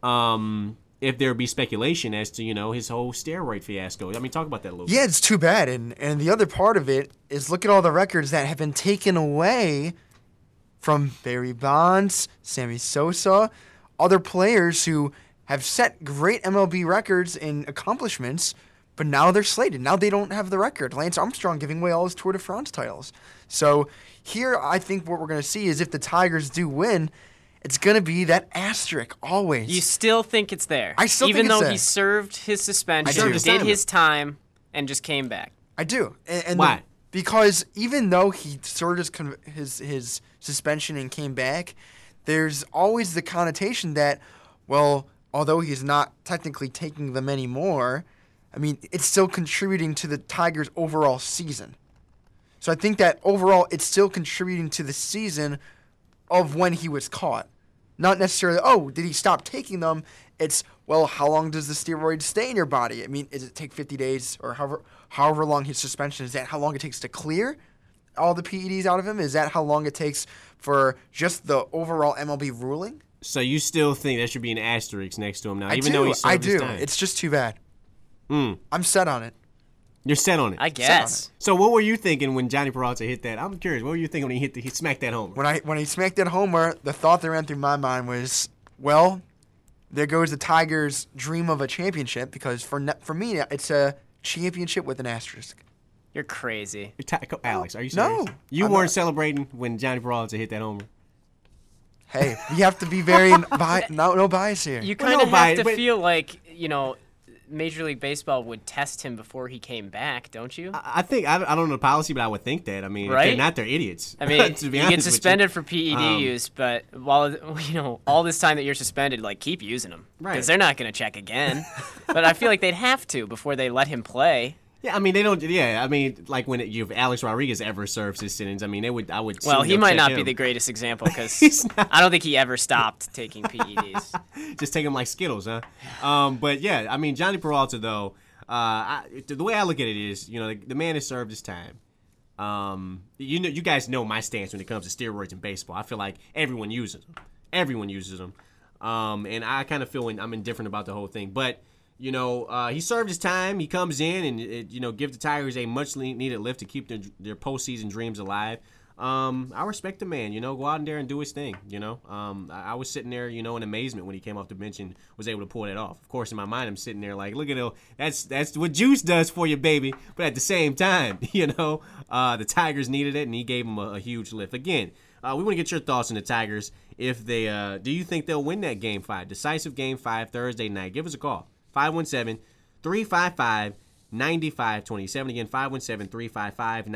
If there be speculation as to, his whole steroid fiasco. I mean, talk about that a little bit. Yeah, it's too bad. And the other part of it is look at all the records that have been taken away from Barry Bonds, Sammy Sosa, other players who have set great MLB records and accomplishments, but now they're slated. Now they don't have the record. Lance Armstrong giving away all his Tour de France titles. So here I think what we're going to see is if the Tigers do win, it's going to be that asterisk always. You still think it's there? I still think even it's though there. he served his suspension, I did his time, and just came back. I do. And Why? Because even though he served his suspension and came back, there's always the connotation that, well, although he's not technically taking them anymore, I mean, it's still contributing to the Tigers' overall season. So I think that overall it's still contributing to the season of when he was caught. Not necessarily, did he stop taking them? It's, well, how long does the steroid stay in your body? I mean, does it take 50 days or however long his suspension is? That how long it takes to clear all the PEDs out of him? Is that how long it takes for just the overall MLB ruling? So you still think there should be an asterisk next to him now, I even do. though he served his time? It's just too bad. I'm set on it. You're set on it. I guess. So what were you thinking when Johnny Peralta hit that? I'm curious. What were you thinking when he smacked that homer? When he smacked that homer, the thought that ran through my mind was, well, there goes the Tigers' dream of a championship, because for me, it's a championship with an asterisk. You're crazy. Alex, are you serious? No. You weren't celebrating when Johnny Peralta hit that homer? Hey, we have to be very no bias here. You kind of have to feel like, Major League Baseball would test him before he came back, don't you? I think, I don't know the policy, but I would think that. I mean, right? If they're not, they're idiots. I mean, to be you honest get suspended with you. for PED use, but while, all this time that you're suspended, keep using them. Right. Because they're not going to check again. But I feel like they'd have to before they let him play. Yeah, I mean, they don't. Yeah, I mean, like when if Alex Rodriguez ever serves his sentence, I mean, I would. Well, he might not him. be the greatest example because I don't think he ever stopped taking PEDs. Just take them like Skittles, huh? But yeah, I mean, Johnny Peralta though, the way I look at it is, the man has served his time. You guys know my stance when it comes to steroids in baseball. I feel like everyone uses them. Everyone uses them, and I kind of feel I'm indifferent about the whole thing, but. He served his time. He comes in and, give the Tigers a much-needed lift to keep their postseason dreams alive. I respect the man, go out in there and do his thing, I was sitting there, in amazement when he came off the bench and was able to pull that off. Of course, in my mind, I'm sitting there like, look at him. That's what juice does for you, baby. But at the same time, the Tigers needed it, and he gave them a huge lift. Again, we want to get your thoughts on the Tigers. If they, do you think they'll win that Game 5, decisive Game 5 Thursday night? Give us a call. 517-355-9527. Again, 517-355-9527.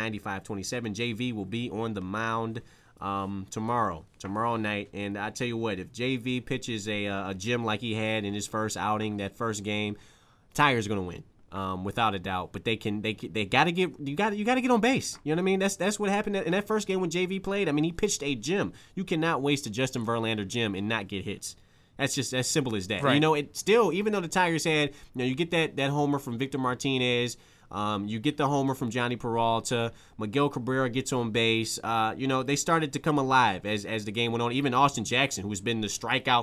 JV will be on the mound tomorrow night. And I tell you what, if JV pitches a gem like he had in his first outing, that first game, Tigers are going to win, without a doubt. But they got to get you got to get on base. You know what I mean? That's what happened in that first game when JV played. I mean, he pitched a gem. You cannot waste a Justin Verlander gem and not get hits. That's just as simple as that. Right. It still, even though the Tigers had, you get that homer from Victor Martinez, you get the homer from Johnny Peralta, Miguel Cabrera gets on base. They started to come alive as the game went on. Even Austin Jackson, who's been the strikeout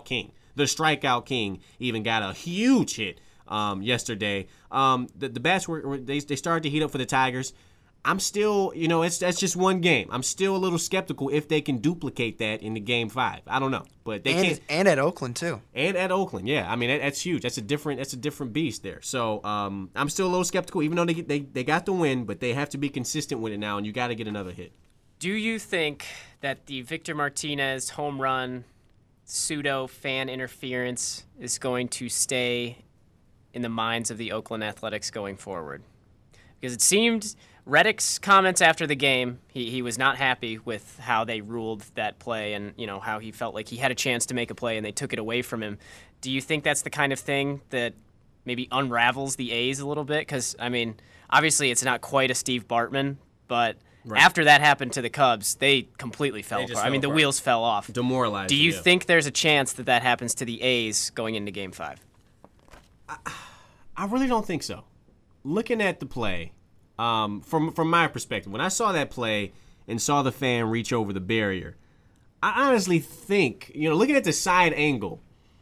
king, even got a huge hit yesterday. The bats they started to heat up for the Tigers. I'm still, that's just one game. I'm still a little skeptical if they can duplicate that in the Game 5. I don't know, but they can't. And at Oakland too. And at Oakland, yeah. I mean, that's huge. That's a different beast there. So I'm still a little skeptical, even though they got the win, but they have to be consistent with it now, and you got to get another hit. Do you think that the Victor Martinez home run pseudo fan interference is going to stay in the minds of the Oakland Athletics going forward? Because it seemed Reddick's comments after the game, he was not happy with how they ruled that play and, how he felt like he had a chance to make a play and they took it away from him. Do you think that's the kind of thing that maybe unravels the A's a little bit? Because, I mean, obviously it's not quite a Steve Bartman, but right. After that happened to the Cubs, they completely fell apart. I mean, the wheels fell off. Demoralized. Do you think there's a chance that happens to the A's going into Game 5? I really don't think so. looking at the play, from my perspective, when I saw that play and saw the fan reach over the barrier, I honestly think, looking at the side angle,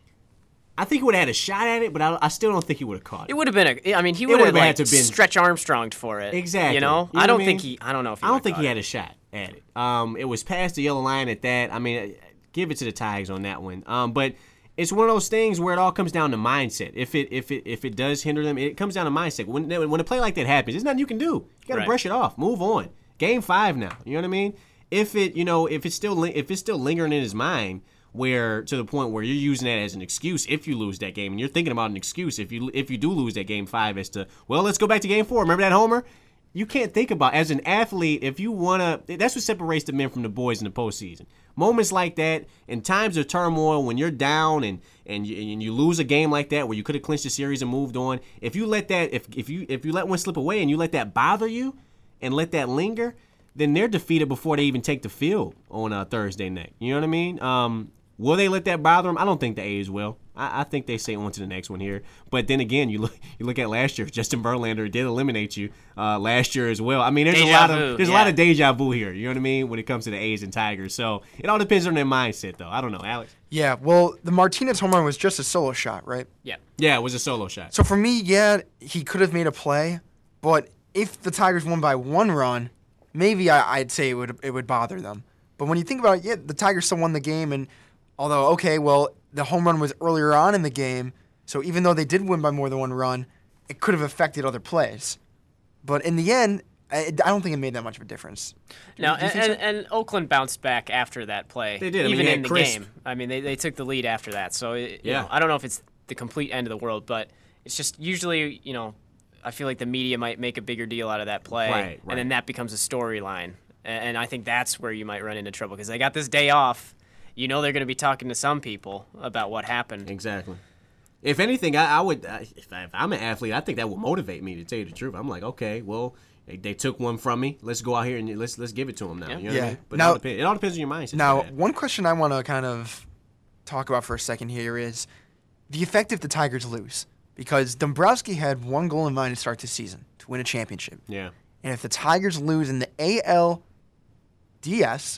I think he would have had a shot at it, but I still don't think he would have caught it. It would have been he would have had to been Stretch Armstronged for it. Exactly. I don't think he. I don't know if he. I don't think he had a shot at it. It was past the yellow line at that. I mean, give it to the Tigers on that one. But it's one of those things where it all comes down to mindset. If it does hinder them, it comes down to mindset. When a play like that happens, there's nothing you can do. You got to brush it off, move on. Game 5 now. You know what I mean? If it's still lingering in his mind, where to the point where you're using that as an excuse if you lose that game, and you're thinking about an excuse if you do lose that Game 5 as to, well, let's go back to Game 4. Remember that homer? You can't think about, as an athlete, if you want to, that's what separates the men from the boys in the postseason. Moments like that, in times of turmoil, when you're down and you lose a game like that where you could have clinched the series and moved on, if you let that, if you let one slip away and you let that bother you and let that linger, then they're defeated before they even take the field on Thursday night. You know what I mean? Will they let that bother them? I don't think the A's will. I think they say on to the next one here. But then again, you look at last year. Justin Verlander did eliminate you last year as well. I mean, there's a lot of deja vu here. You know what I mean when it comes to the A's and Tigers. So it all depends on their mindset, though. I don't know, Alex. Yeah. Well, the Martinez home run was just a solo shot, right? Yeah. Yeah, it was a solo shot. So for me, he could have made a play, but if the Tigers won by 1 run, maybe I'd say it would bother them. But when you think about it, the Tigers still won the game, and although, okay, well, the home run was earlier on in the game, so even though they did win by more than 1 run, it could have affected other plays. But in the end, I don't think it made that much of a difference. No, and Oakland bounced back after that play. They did. Even in the game. I mean, they took the lead after that. So, I don't know if it's the complete end of the world, but it's just usually, I feel like the media might make a bigger deal out of that play, right. And then that becomes a storyline. And I think that's where you might run into trouble because they got this day off. They're going to be talking to some people about what happened. Exactly. If anything, I would, if I'm an athlete, I think that would motivate me, to tell you the truth. I'm like, okay, well, they took one from me. Let's go out here and let's give it to them now. Yeah. You know what I mean? But now, it all depends on your mindset. Now, one question I want to kind of talk about for a second here is the effect if the Tigers lose. Because Dombrowski had 1 goal in mind to start this season, to win a championship. Yeah. And if the Tigers lose in the ALDS,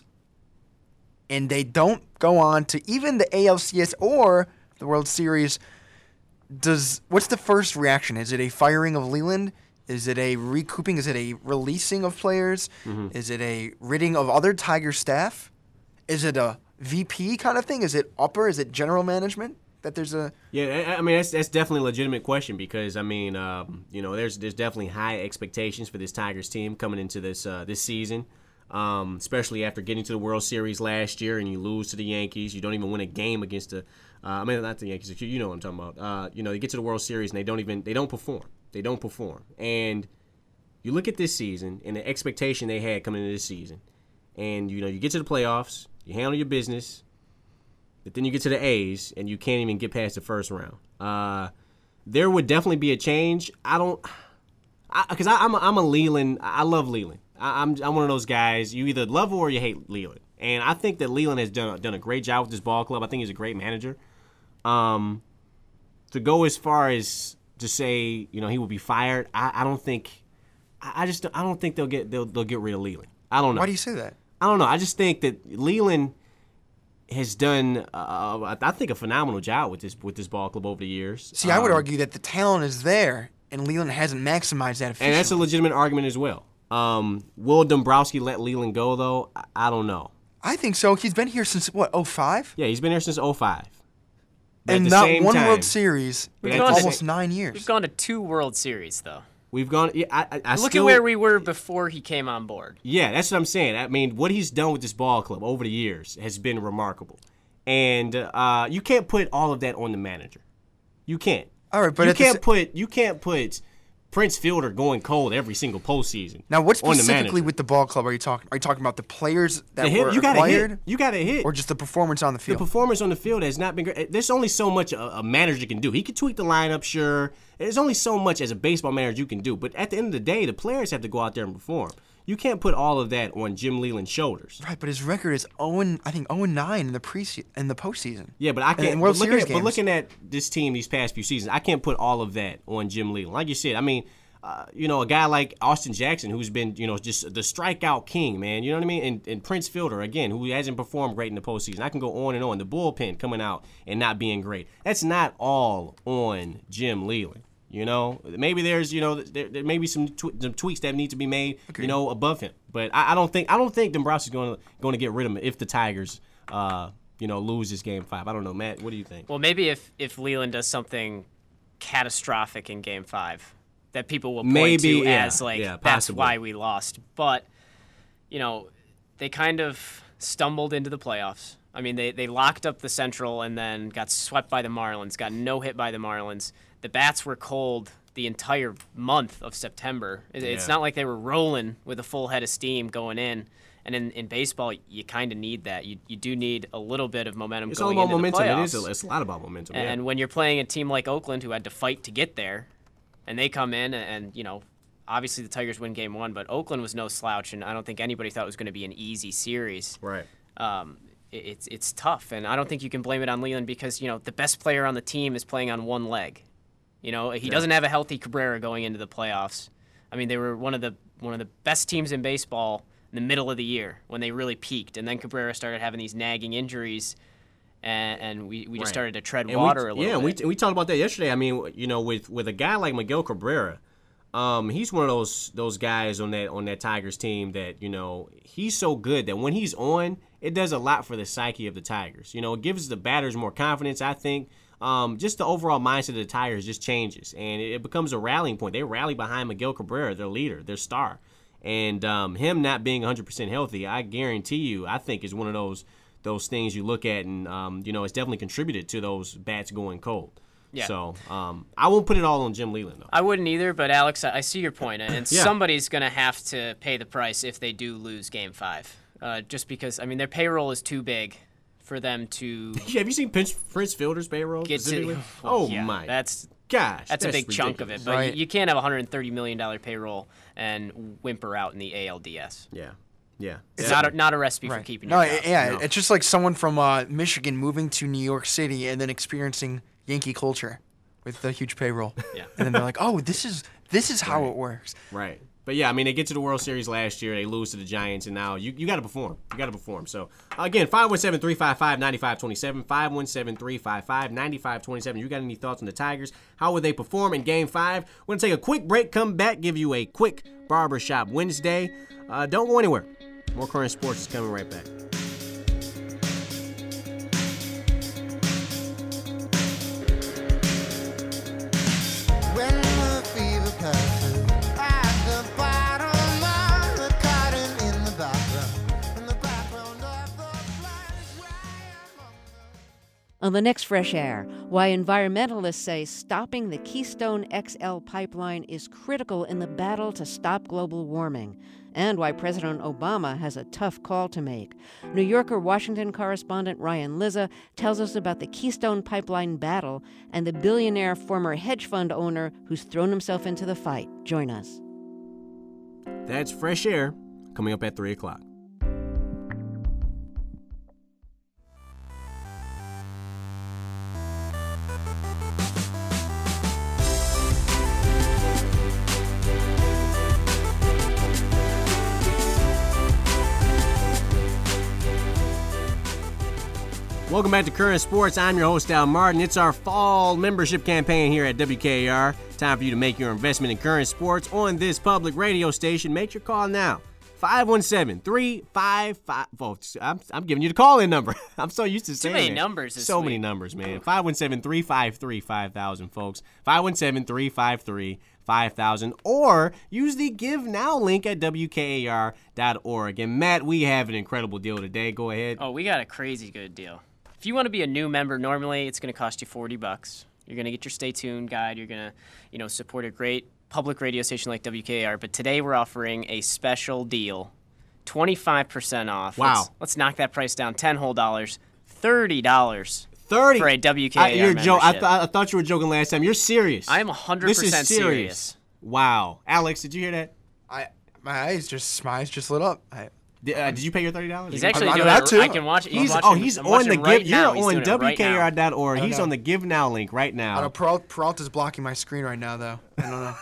and they don't go on to even the ALCS or the World Series, what's the first reaction? Is it a firing of Leland? Is it a recouping? Is it a releasing of players? Mm-hmm. Is it a ridding of other Tiger staff? Is it a VP kind of thing? Is it upper? Is it general management? That there's a I mean that's definitely a legitimate question because I mean there's definitely high expectations for this Tigers team coming into this season. Especially after getting to the World Series last year and you lose to the Yankees. You don't even win a game against not the Yankees. You know what I'm talking about. You get to the World Series and they don't perform. They don't perform. And you look at this season and the expectation they had coming into this season. And, you get to the playoffs, you handle your business, but then you get to the A's and you can't even get past the first round. There would definitely be a change. Because I'm a Leland. I love Leland. I'm one of those guys. You either love or you hate Leland, and I think that Leland has done a great job with this ball club. I think he's a great manager. To go as far as to say he will be fired, I don't think. I don't think they'll get rid of Leland. I don't know. Why do you say that? I don't know. I just think that Leland has done, I think, a phenomenal job with this ball club over the years. See, I would argue that the talent is there, and Leland hasn't maximized that efficiently. And that's a legitimate argument as well. Will Dombrowski let Leland go, though? I don't know. I think so. He's been here since, 2005? Yeah, he's been here since 2005. And not one World Series in almost 9 years. We've gone to 2 World Series, though. We've gone. Yeah, Look at where we were before he came on board. Yeah, that's what I'm saying. I mean, what he's done with this ball club over the years has been remarkable. And you can't put all of that on the manager. You can't. All right, but you can't put Prince Fielder going cold every single postseason. Now, what specifically with the ball club are you talking? Are you talking about the players that were acquired? You got to hit, or just the performance on the field? The performance on the field has not been great. There's only so much a manager can do. He can tweak the lineup, sure. There's only so much as a baseball manager you can do. But at the end of the day, the players have to go out there and perform. You can't put all of that on Jim Leland's shoulders. Right, but his record is 0-9 in the postseason. Yeah, but I can't. World Series games. But looking at this team these past few seasons, I can't put all of that on Jim Leland. Like you said, I mean, a guy like Austin Jackson, who's been, just the strikeout king, man. You know what I mean? And Prince Fielder, again, who hasn't performed great in the postseason. I can go on and on. The bullpen coming out and not being great. That's not all on Jim Leyland. Maybe there's, there may be some tweaks that need to be made, above him. But I don't think Dombrowski's going to get rid of him if the Tigers, lose this Game 5. I don't know, Matt. What do you think? Well, maybe if Leyland does something catastrophic in Game 5 that people will point to as that's why we lost. But, they kind of stumbled into the playoffs. I mean, they locked up the Central and then got swept by the Marlins, got no hit by the Marlins. The bats were cold the entire month of September. It's not like they were rolling with a full head of steam going in. And in baseball, you kind of need that. You do need a little bit of momentum going into the playoffs. It's a lot about momentum. And when you're playing a team like Oakland who had to fight to get there, and they come in and obviously the Tigers win Game 1, but Oakland was no slouch, and I don't think anybody thought it was going to be an easy series. Right. It's tough, and I don't think you can blame it on Leyland because, the best player on the team is playing on one leg. He doesn't have a healthy Cabrera going into the playoffs. I mean, they were one of the best teams in baseball in the middle of the year when they really peaked, and then Cabrera started having these nagging injuries, and we just started to tread water a little bit. Yeah, we talked about that yesterday. I mean, with a guy like Miguel Cabrera, he's one of those guys on that Tigers team that, he's so good that when he's on, it does a lot for the psyche of the Tigers. It gives the batters more confidence, I think. Just the overall mindset of the Tigers just changes, and it becomes a rallying point. They rally behind Miguel Cabrera, their leader, their star. And him not being 100% healthy, I guarantee you, I think is one of those things you look at and, it's definitely contributed to those bats going cold. Yeah. So I won't put it all on Jim Leyland, though. I wouldn't either, but Alex, I see your point, and somebody's going to have to pay the price if they do lose Game 5. Just because, I mean, their payroll is too big for them to... Have you seen Prince Fielder's payroll? My That's gosh. That's a big ridiculous. chunk of it. But you can't have a $130 million payroll and whimper out in the ALDS. Yeah. It's not a recipe for keeping your job. No. It's just like someone from Michigan moving to New York City and then experiencing Yankee culture with a huge payroll. Yeah. And then they're like, oh, this is how it works. Right. But, yeah, I mean, they get to the World Series last year. They lose to the Giants, and now you got to perform. You got to perform. So, again, 517-355-9527, 517-355-9527. You got any thoughts on the Tigers? How would they perform in Game 5? We're going to take a quick break, come back, give you a quick Barbershop Wednesday. Don't go anywhere. More Current Sports is coming right back. On the next Fresh Air, why environmentalists say stopping the Keystone XL pipeline is critical in the battle to stop global warming, and why President Obama has a tough call to make. New Yorker Washington correspondent Ryan Lizza tells us about the Keystone Pipeline battle and the billionaire former hedge fund owner who's thrown himself into the fight. Join us. That's Fresh Air, coming up at 3 o'clock. Welcome back to Current Sports. I'm your host, Al Martin. It's our fall membership campaign here at WKAR. Time for you to make your investment in current sports on this public radio station. Make your call now. 517-355. I'm giving you the call-in number. I'm so used to saying too many that. numbers this So week. many numbers, man. 517-353-5000, folks. 517-353-5000. Or use the Give Now link at WKAR.org. And, Matt, we have an incredible deal today. Go ahead. Oh, we got a crazy good deal. If you want to be a new member, normally it's going to cost you $40. You're going to get your Stay Tuned guide. You're going to, support a great public radio station like WKAR. But today we're offering a special deal, 25% off. Wow. Let's knock that price down 10 whole dollars, $30 for a WKAR membership. I thought you were joking last time. You're serious. I am 100% This is serious. Wow. Alex, did you hear that? My eyes just lit up. Did you pay your $30? He's actually I'm doing about it. to. I can watch it. He's on the right Give. now. You're on He's doing it right now. WKAR.org. I He's know. on the Give Now link right now. Peralta's blocking my screen right now, though. I don't know.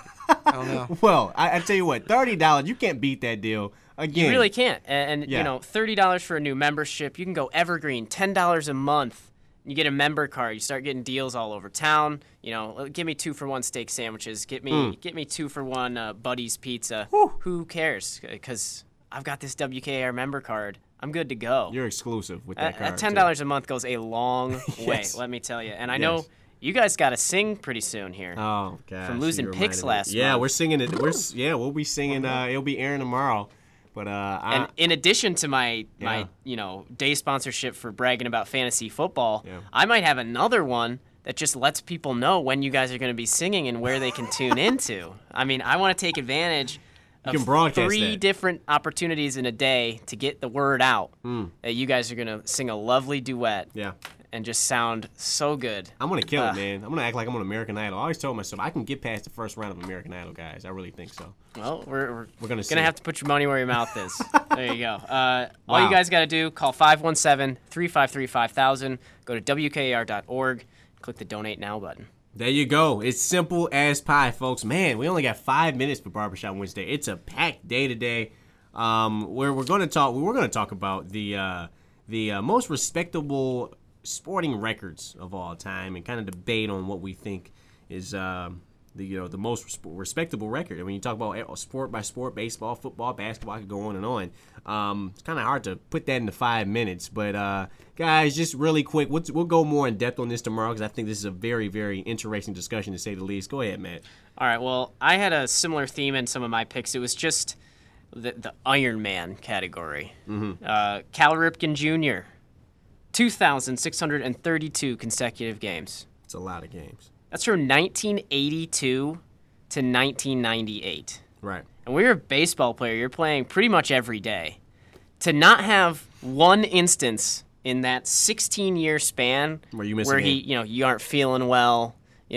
I don't know. Well, I tell you what, $30, you can't beat that deal. Again, You really can't. And Yeah. $30 for a new membership. You can go evergreen, $10 a month. You get a member card. You start getting deals all over town. Give me 2-for-1 steak sandwiches. Get me 2-for-1 Buddy's Pizza. Who cares? Because I've got this WKAR member card. I'm good to go. You're exclusive with that card. That $10 a month goes a long way, Yes. let me tell you. And I know you guys got to sing pretty soon here. Oh, gosh. From losing picks last month. Yeah, we're singing it. We'll be singing. It'll be airing tomorrow. But and in addition to my day sponsorship for bragging about fantasy football, I might have another one that just lets people know when you guys are going to be singing and where they can tune into. I mean, I want to take advantage of 3 different opportunities in a day to get the word out that you guys are going to sing a lovely duet. Yeah. And just sound so good. I'm going to kill it, man. I'm going to act like I'm on American Idol. I always told myself I can get past the first round of American Idol, guys. I really think so. Well, we're going to have to put your money where your mouth is. There you go. All you guys got to do, call 517-353-5000. Go to WKAR.org. Click the Donate Now button. There you go. It's simple as pie, folks. Man, we only got 5 minutes for Barbershop Wednesday. It's a packed day today. Where we're going to talk about the most respectable sporting records of all time and kind of debate on what we think is the most respectable record. And when you talk about sport by sport, baseball, football, basketball, I could go on and on. It's kind of hard to put that into 5 minutes. But, guys, just really quick, we'll go more in depth on this tomorrow because I think this is a very, very interesting discussion to say the least. Go ahead, Matt. All right, well, I had a similar theme in some of my picks. It was just the Iron Man category. Cal Ripken Jr., 2,632 consecutive games. It's a lot of games. That's from 1982 to 1998. Right. And when you're a baseball player, you're playing pretty much every day. To not have one instance in that 16-year span where you you aren't feeling well, you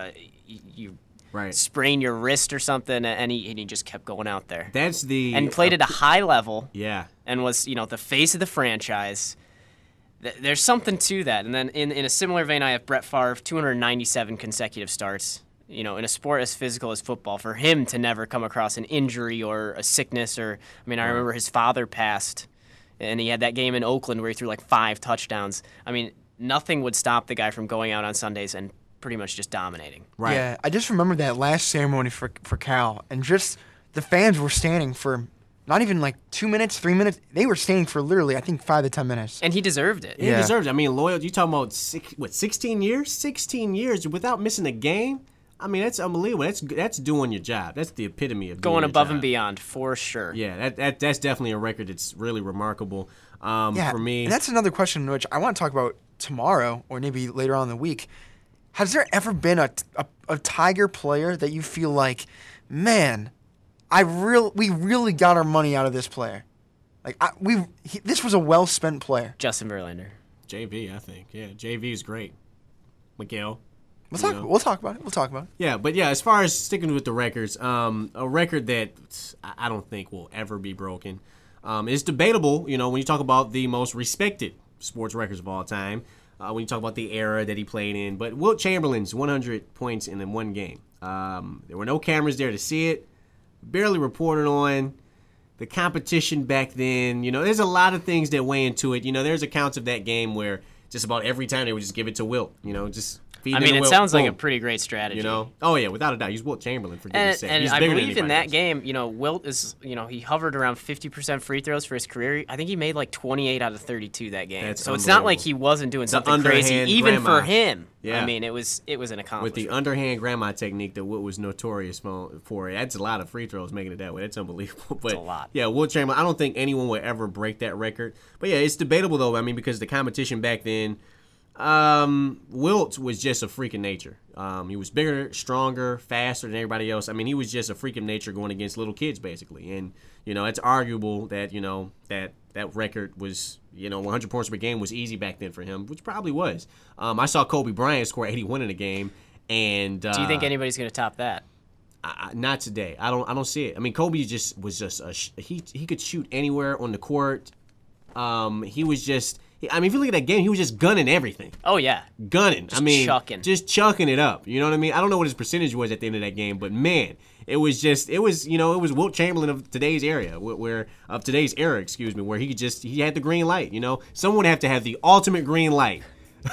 sprain your wrist or something, and he just kept going out there. And played at a high level. Yeah. And was the face of the franchise. There's something to that. And then in a similar vein, I have Brett Favre, 297 consecutive starts. In a sport as physical as football, for him to never come across an injury or a sickness I remember his father passed, and he had that game in Oakland where he threw like 5 touchdowns. Nothing would stop the guy from going out on Sundays and pretty much just dominating. Right. Yeah, I just remember that last ceremony for Cal, and just the fans were standing for not even like 2 minutes, 3 minutes. They were standing for literally, I think, 5 to 10 minutes. And he deserved it. He deserved it. Loyal. You talking about 16 years? 16 years without missing a game? That's unbelievable. That's doing your job. That's the epitome of going above and beyond, for sure. Yeah, that's definitely a record that's really remarkable. For me, and that's another question which I want to talk about tomorrow or maybe later on in the week. Has there ever been a Tiger player that you feel like, man, we really got our money out of this player? This was a well-spent player. Justin Verlander. JV, I think. Yeah, JV is great. Miguel. We'll talk about it. Yeah, but as far as sticking with the records, a record that I don't think will ever be broken. It's debatable, when you talk about the most respected sports records of all time, when you talk about the era that he played in. But Wilt Chamberlain's 100 points in one game. There were no cameras there to see it, barely reported on. The competition back then, there's a lot of things that weigh into it. There's accounts of that game where just about every time they would just give it to Wilt, just... it sounds like a pretty great strategy. Oh yeah, without a doubt, he's Wilt Chamberlain for goodness sake. And I believe in that game, Wilt is, he hovered around 50% free throws for his career. I think he made like 28 out of 32 that game. So it's not like he wasn't doing something crazy, even for him. Yeah. It was an accomplishment. With the underhand grandma technique that Wilt was notorious for, that's a lot of free throws making it that way. That's unbelievable. But it's a lot. Yeah, Wilt Chamberlain. I don't think anyone will ever break that record. But yeah, it's debatable though. Because the competition back then. Wilt was just a freak of nature. He was bigger, stronger, faster than everybody else. He was just a freak of nature going against little kids, basically. And, it's arguable that, that record was, 100 points per game was easy back then for him, which probably was. I saw Kobe Bryant score 81 in a game. And do you think anybody's going to top that? Not today. I don't see it. Kobe he could shoot anywhere on the court. He was just... if you look at that game, he was just gunning everything. Oh, yeah. Gunning. Chucking. Just chucking it up. You know what I mean? I don't know what his percentage was at the end of that game, but man, it was Wilt Chamberlain of today's era, where he had the green light. Someone have to have the ultimate green light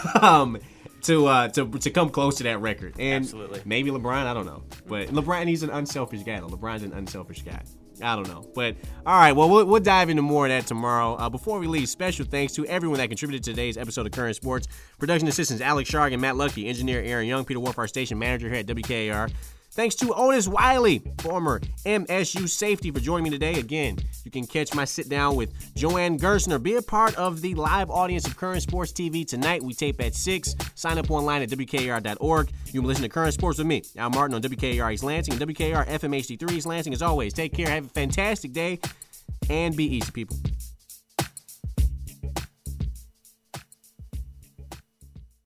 to come close to that record. And absolutely. Maybe LeBron, I don't know. But LeBron, he's an unselfish guy. LeBron's an unselfish guy. I don't know. But, all right, well, we'll dive into more of that tomorrow. Before we leave, special thanks to everyone that contributed to today's episode of Current Sports. Production assistants Alex Sharg and Matt Lucky. Engineer Aaron Young. Peter Wolf, our station manager here at WKAR. Thanks to Otis Wiley, former MSU safety, for joining me today. Again, you can catch my sit-down with Joanne Gersner. Be a part of the live audience of Current Sports TV tonight. We tape at 6. Sign up online at WKAR.org. You can listen to Current Sports with me, Al Martin, on WKAR East Lansing and WKAR FM HD3 East Lansing. As always, take care, have a fantastic day, and be easy, people.